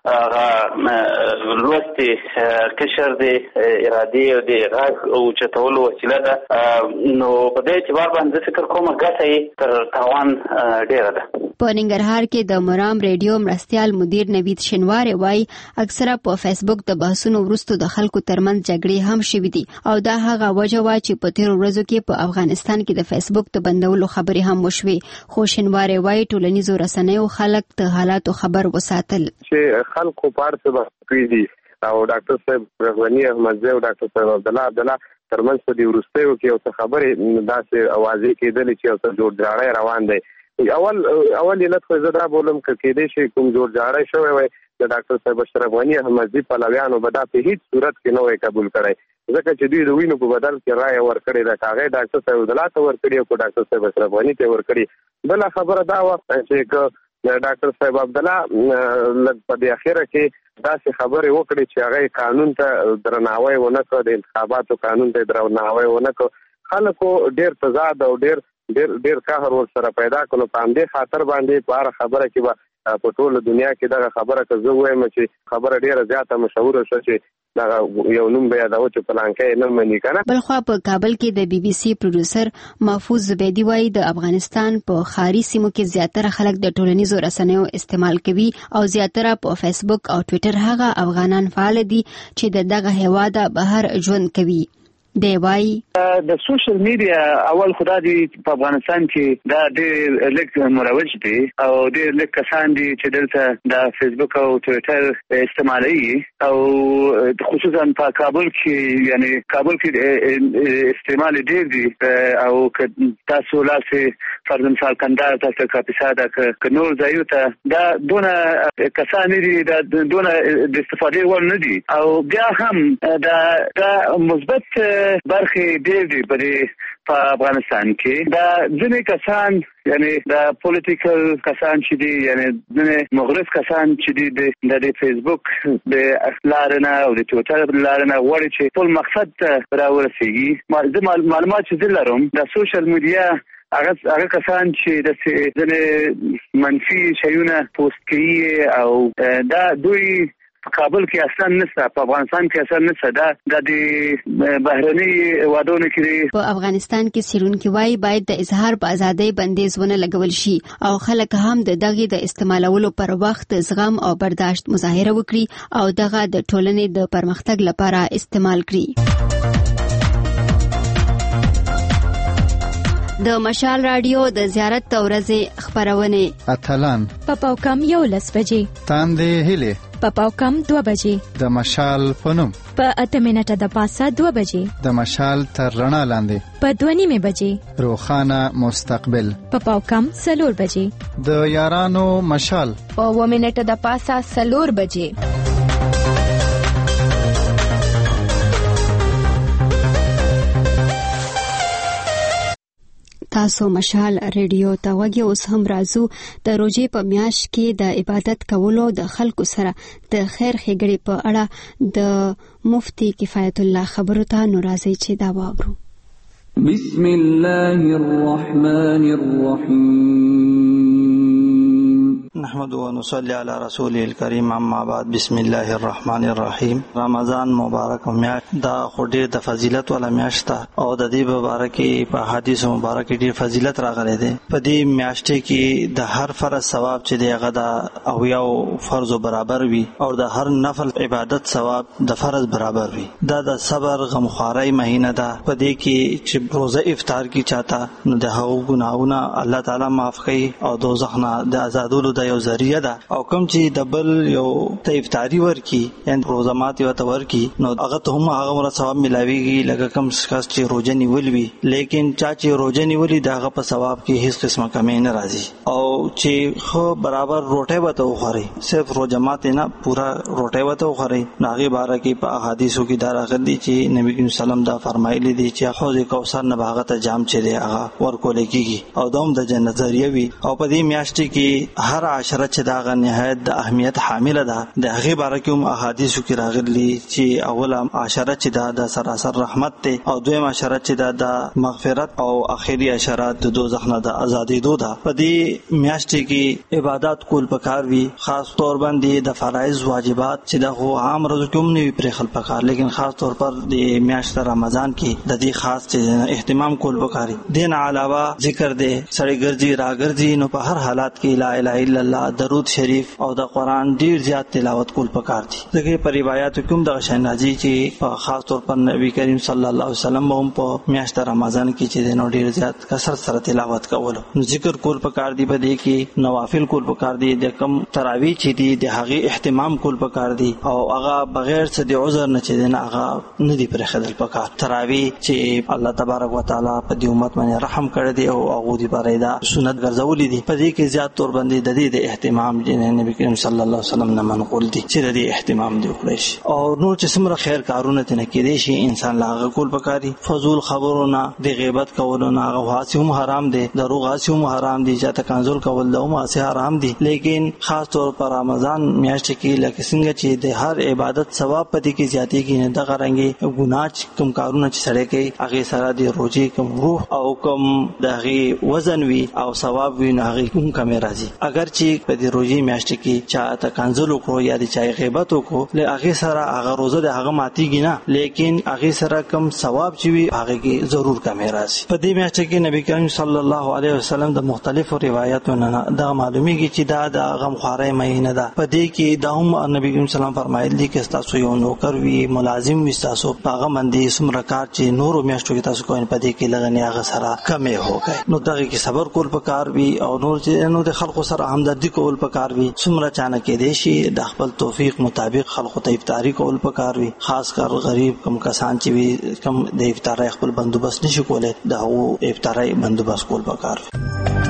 لوستې قشر د ارادې او د غږ اوچتولو وسیله ده. نو په دې اعتبار باندې فکر کوم ګټه یې تر تاوان ډېره ده. په ننګرهار کې د مرام ریډیو مرستیال مدیر نوید شنواری وایي اکثره په فیسبوک د بحثونو وروسته د خلکو ترمنځ جګړې هم شوې دي او دا هغه وجه وه چې په تیرو ورځو کې په افغانستان کې د فیسبوک د بندولو خبرې هم وشوې. خو شنواری وایي ټولنیزو رسنیو خلک د حالاتو خبر وساتل. چې خلکو پارڅه بحث دي او ډاکټر صاحب رغونی احمدزی او ډاکټر صاحب عبدالله ترمنځ په دې وروستیو کې یو څه خبرې داسې اوازې کېدلې چې یو څه جوړجاړی روان دی. اول علت خو زه دا بولم که کېدای شي کوم جوړجاړی شوی وی د ډاکټر صاحب اشرف غني احمدزي پلویانو به دا په هیڅ صورت کې نه وی قبول کړی. ځکه چې دوی د وینو په بدل کې رایه ورکړې ده. که هغې ډاکټر صاحب عبدالله ته ورکړي او که ډاکټر صاحب اشرف غني ته ورکړي. بله خبره دا وه چې که ډاکټر صاحب عبدالله په دې اخره کې داسې خبرې وکړي چې هغه قانون ته درناوی ونه کړ، د انتخاباتو قانون ته درناوی ونه کړ، خلکو ډېر تضاد او ډېر قهر ورسره پیدا کړو. په همدې خاطر باندې په هره خبره کې به په ټوله دنیا کې دغه خبره که زه ووایم چې خبره ډېره زیاته مشهوره شوه چې دغه یو نوم به یادوه چې فلانکی نه مني که نه. بلخوا په کابل کې د بي بي سي پروډوسر محفوظ زبیدي وایي د افغانستان په ښاري سیمو کې زیاتره خلک د ټولنیزو رسنیو استعمال کوي او زیاتره په فیسبوک او ټویټر هغه افغانان فعال دي چې د دغه هیواده بهر ژوند کوي. دی وایي د سوشل میډیا اول خدا دی په افغانستان کې دا ډېر لږ مروج دي او ډېر لږ کسان دي چې دلته د فیسبوک او ټویټر استعمالوي او خصوصا په کابل کې یعنی کابل کې استعمال ډېر دي او که تاسو لاسه فرض مثال کندهار تاسو کاپیسا دا که نور ځایو ته دا دونه کسان دي دا دونه د استفادې وړ نه دي او بیا هم دا مثبت برخه ډېر دي په افغانستان کې. دا ځینې کسان یعنی د پولیټیکل کسان چې دي یعنی ځینې مغرض کسان چې دي د فیسبوک د لارې نه او د ټویټر د لارې نه غواړي چې ټول مقصد ته راورسېږي. معلومات چې زه لرم د سوشل میډیا هغه کسان چې د ځینې منفي شیونه پوسټ کوي او دا دوی په کابل کې اصلا نشته، په افغانستان کې اصلا نشته، دا د بهرني وادونو کې په افغانستان کې سیرونکي وایي باید د اظهار په ازادۍ بندیز ونه لګول شي او خلک هم د دغه د استعمالولو پر وخت زغم او برداشت مظاهره وکړي او دغه د ټولنې د پرمختګ لپاره استعمال کړي. د مشال رادیو د زیارت ورځې خبرونه اتلان په پاوکم 11 بجې تاندې هله په پاوکم 2 بجې د مشال پنوم په 8 منټه د پاسه 2 بجې د مشال تر رڼا لاندې په 2:30 بجې روخانه مستقبل په پاوکم 4 بجې د یارانو مشال په 1 منټه د پاسه 4 بجې. تاسو مشال ریډیو ته وګورئ. اوس هم راځو د روزې په میاشت کې د عبادت کولو د خلکو سره د خیر ښېګړې په اړه د مفتی کفایت الله خبرو ته نو راځي چې دا واورو. بسم الله الرحمن الرحیم. نحمد و نصلی علی رسول الکریم. اما بعد، بسم الله الرحمن الرحیم. رمضان مبارک میاشت دا خوري د فضیلت ولا میاشت او د دې مبارکي په حدیث مبارک ډیر فضیلت راغلی دی. په دې میاشت کې د هر فرض ثواب چې دی هغه د او یو فرض برابر وي او د هر نفل عبادت ثواب د فرض برابر وي. دا د صبر غمخواري مهینه ده. په دې کې چې روزه افطار کی چاته نو د هغو ګناهونه الله تعالی معاف کوي او دوزخ نه د آزادولو د یو ذریعہ ده. او کوم چې د بل یو ته افطاری ورکی یعنی روزه مات یو ته ورکی نو هغه ته هم هغه مر ثواب ملاويږي لکه کوم شخص چې روزه نیول وي. لیکن چا چې روزه نیولې داغه په ثواب کې هیڅ قسمه کمی نه راځي. او چې خو برابر روټه وته وخوري صرف روزه مات نه پورا روټه وته وخوري ناغي باره کې په احادیثو کې دا راغلي چې نبی کریم صلی الله علیه وسلم دا فرمایلی دي چې حوض کوثر نه باغته جام چي دی هغه ورکول کېږي او دوم د جنت ذریعہ وي. او په دې میاشت کې هر عشره چې دا نهایت د اهمیت حامل ده. د هغه باره کې هم احادیثو کې راغلي چې اوله عشره چې دا د سراسر رحمت ته او دویم عشره چې دا د مغفرت او اخیری عشره د دوزخ نه د ازادي ده. په دې میاشت کې عبادت کول پکار وي، خاص طور باندې د فرایض واجبات چې د هو عام ورځو کې هم نه وي پرې خل پکار، لیکن خاص طور پر د میاشت رمضان کې د دې خاص اهتمام کول پکاري. دین علاوه ذکر دې سړی ګرځي راګرځي نو په هر حالات کې لا اله الا الله، درود شریف او د قران ډیر زیات تلاوت کول پکار دي. ځکه په روایتو کې هم د شناجي چې په خاص طور پر نبی کریم صلی الله علیه وسلم هم په میاشت رمضان کې چې نو ډیر زیات کثرت سره تلاوت کول، ذکر کول پکار دي. په دې کې نوافل کول پکار دي، د کم تراویح چې دي د هغه اهتمام کول پکار دي او هغه بغیر څه د عذر نه چې نه هغه نه دی پر خدل پکار. تراویح چې الله تبارک وتعالى په دې امت باندې رحم کړی دی او هغه دی برایدا سنت ګرځولې دي. په دې کې زیات تور باندې د دې د اهتمام د نبی کریم صلی الله علیه وسلم نه منقول دي چې د دې اهتمام دی وکړي او نور چې څومره خیر کارونه تنه کېدي شي انسان لاغه کول پکاري. فضول خبرونه د غیبت کولونه هغه واسي هم حرام دي، دروغ واسي هم حرام دي، چاته کنزول کول هم واسي حرام دي. لیکن خاص طور پر رمضان میاشت کې لکه څنګه چې د هر عبادت ثواب پدې کې زیاتې کې نه د غرانګي ګناج کوم کارونه چې سره کوي هغه سره د روزي کوم روح او کوم دغه وزن وی او ثواب وی نه هغه کوم کم راځي. اگر چې په دې روزي میاشت کې چاته کنزول کو یا د چای غیبت کو له هغه سره هغه روزه د هغه ماتيږي نه، لیکن هغه سره کم ثواب چې وی هغه کې ضرور کم راځي. په دې میاشت کې نبی کریم صلی الله علیه وسلم د مختلفو روایتونو نه دا معلومیږي چې دا د غمخوارۍ مهینه ده. په دې کې دا هم نبی کریم صلی الله علیه وسلم فرمایلی دي چې تاسو یو نوکر وی ملازم وي تاسو هغه باندې څومره کار چې نور میاشتو کې تاسو کوئ په دې کې لغنی هغه سره کمې هوګي نو دغه کې صبر کول پکار وي او نور چې نو د خلکو سره همدردي کول پکار وي. څومره چانه کې دي شي د خپل توفیق مطابق خلکو ته افطاری کول پکار وي، خاص کر غریب کم کسان چې وي کم د افطاری خپل بندوبست نشي کولای دا هو افطاری بندوبست کول پکار وي.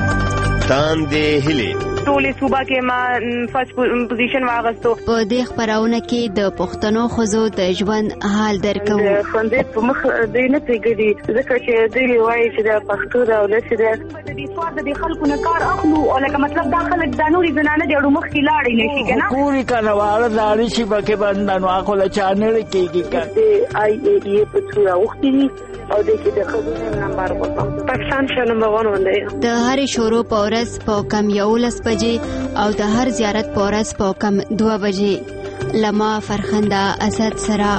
تان دې هلي ټولې صوبه کې ما فرست پوزیشن واغستو. په دې خبرونه کې د پښتنو خزو د ژوند حال درکو. خوندې په مخ دې نه پیګدي ځکه چې دې وایي چې د پښتو د ولس د دې سواد د خلکو نه کار اخلو او لکه مطلب دا خلک د نوري زنانه د اړو مخ کې لاړې نشي کنه پوری کنه واره داري شي پکې باندې نو اخو له چانل کېږي کنه آی ای په څو وختي او د کې د خزو نمبر وته پاکستان شه نمبر 1 باندې د هر شورو پورس په کم یولس بجې او د هر زیارت پورس په کم 2 بجې لما فرخنده اسد سرا.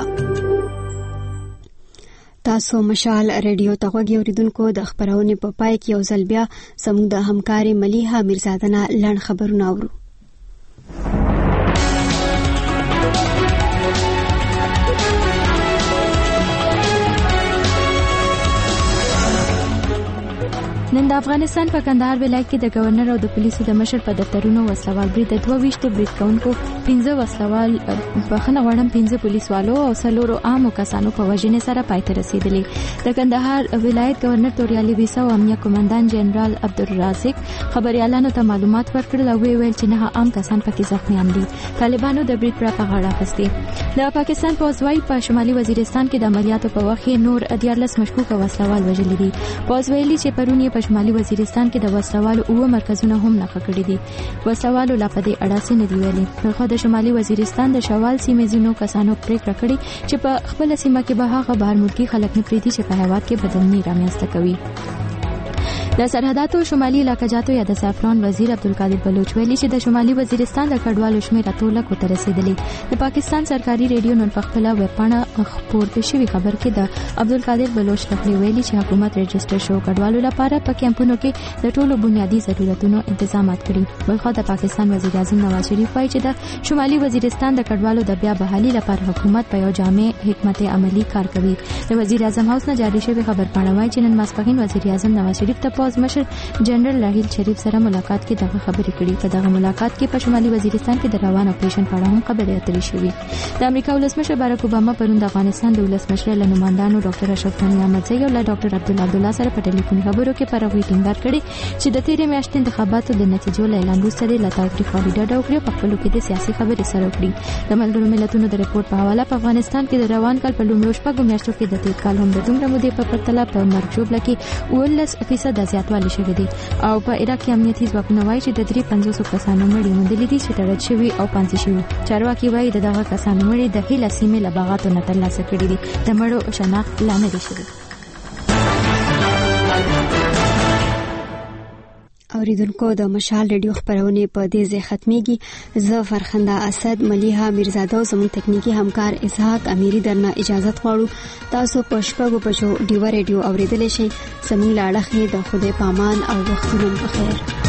تاسو مشال ریډیو ته غوږی اوریدونکو د خبرونې په پای کې یو ځل بیا زموږ د همکاري ملیحه میرزاده نه لړ خبرونه اورو. نن د افغانستان په کندهار ولایت کې د گورنر او د پولیسو د مشر په دفترونو وسلوال برید د 22 برید کوونکو 15 وسلوال په خنه وړم 15 پولیسوالو او سلورو عامو کسانو په وژنې سره پای ته رسیدلې. د کندهار ولایت گورنر توریالي ویسا او امنیه کمانډان جنرال عبدالرازق خبريالانو ته معلومات ورکړل او ویل چې نه عام کسان پکې زخمیان دي. طالبانو د برید پر غاړه اخیستې. د پاکستان پوځوي په شمالي وزیرستان کې د عملیاتو په وخت نور 14 مشکوک وسلوال وژل دي. پوځ ویلي چې پرونی شمالي وزیرستان کې د وسلوالو 9 مرکزونه هم نښه کړي دي. وسلوالو لا په دې اړه څه نه دی ویلي. په خو د شمالي وزیرستان د شوال سیمې ځینو کسانو پریکړه کړې چې په خپل سیمه کې به هغه بهر ملکی خلک نه پریدي چې په هیواد کې بدلنی رامنځته کوي. د سرحداتو شمالي علاقه جاتو یا د زعفران وزیر عبدالقادر بلوچ ویلي چې د شمالي وزیرستان د کډوالو شمېر اتو ته رسیدلی. د پاکستان سرکاري ریډیو نن په خپل ویبپاڼه خپور شوی خبر کې د عبدالقادر بلوچ لخوا ویلي چې حکومت رجسټر شو کډوالو لپاره په کیمپونو کې د ټولو بنیادی ضرورتونو تنظیمات کړي. بلخو د پاکستان وزیر اعظم نواز شریف وايي چې د شمالي وزیرستان د کډوالو د بیا بحالي لپاره حکومت په یو جامع حکمت عملی کار کوي. د وزیر اعظم هاوس نه جاری شوی خبرپاڼه وايي چې نن ماسپښین وزیر اعظم نواز شریف ته پوز مشر جنرال راحیل شریف سره ملاقات کې دغه خبرې کړې. په دغه ملاقات کې په شمالي وزیرستان کې د روان اپریشن په اړه هم خبرې اترې شوې. د امریکا ولسمشر بارک اوباما پرون د افغانستان د ولسمشر له نمائندانو ډاکټر اشرف غنی احمدزی او له ډاکټر عبدالله سره په ټلیفوني خبرو کې پر هغوی ټینګار کړی چې د تیرې میاشتې انتخاباتو د نتیجو له اعلان وروسته د تاوتریخوالي ډډه وکړي په خپلو کې د سیاسي خبرې سره وکړي. د ملګرو ملتونو د رپورټ په حواله په افغانستان کې د روان کال په لومړیو شپږو میاشتو کې د تیر کال هم د دومره مودې په پرتله په مرګ ژوبله کې 19% زیاتوالی شوی دی او په عراق کې امنیتي ځواکونه وایي چې د 350 کسانو مړي موندلي دي چې تړل شوي او پانځي شوي. چارواکي وایي د دغه کسانو مړي د هیله سیمې له باغاتو نه ترلاسه کړي دي. د مړو شناخت لا نه دی شوی. اوریدونکو د مشال ریډیو خبرونه په دې ځای ختميږي. زه فرخنده اسد ملیحه میرزاده او زموږ تکنیکی همکار اسحاق امیری درنه اجازه غواړو. تاسو په شپږو بجو ډیو ریډیو اوریدل شئ. زموږ لاړه خې د خدای پامان او وختونه بخیر.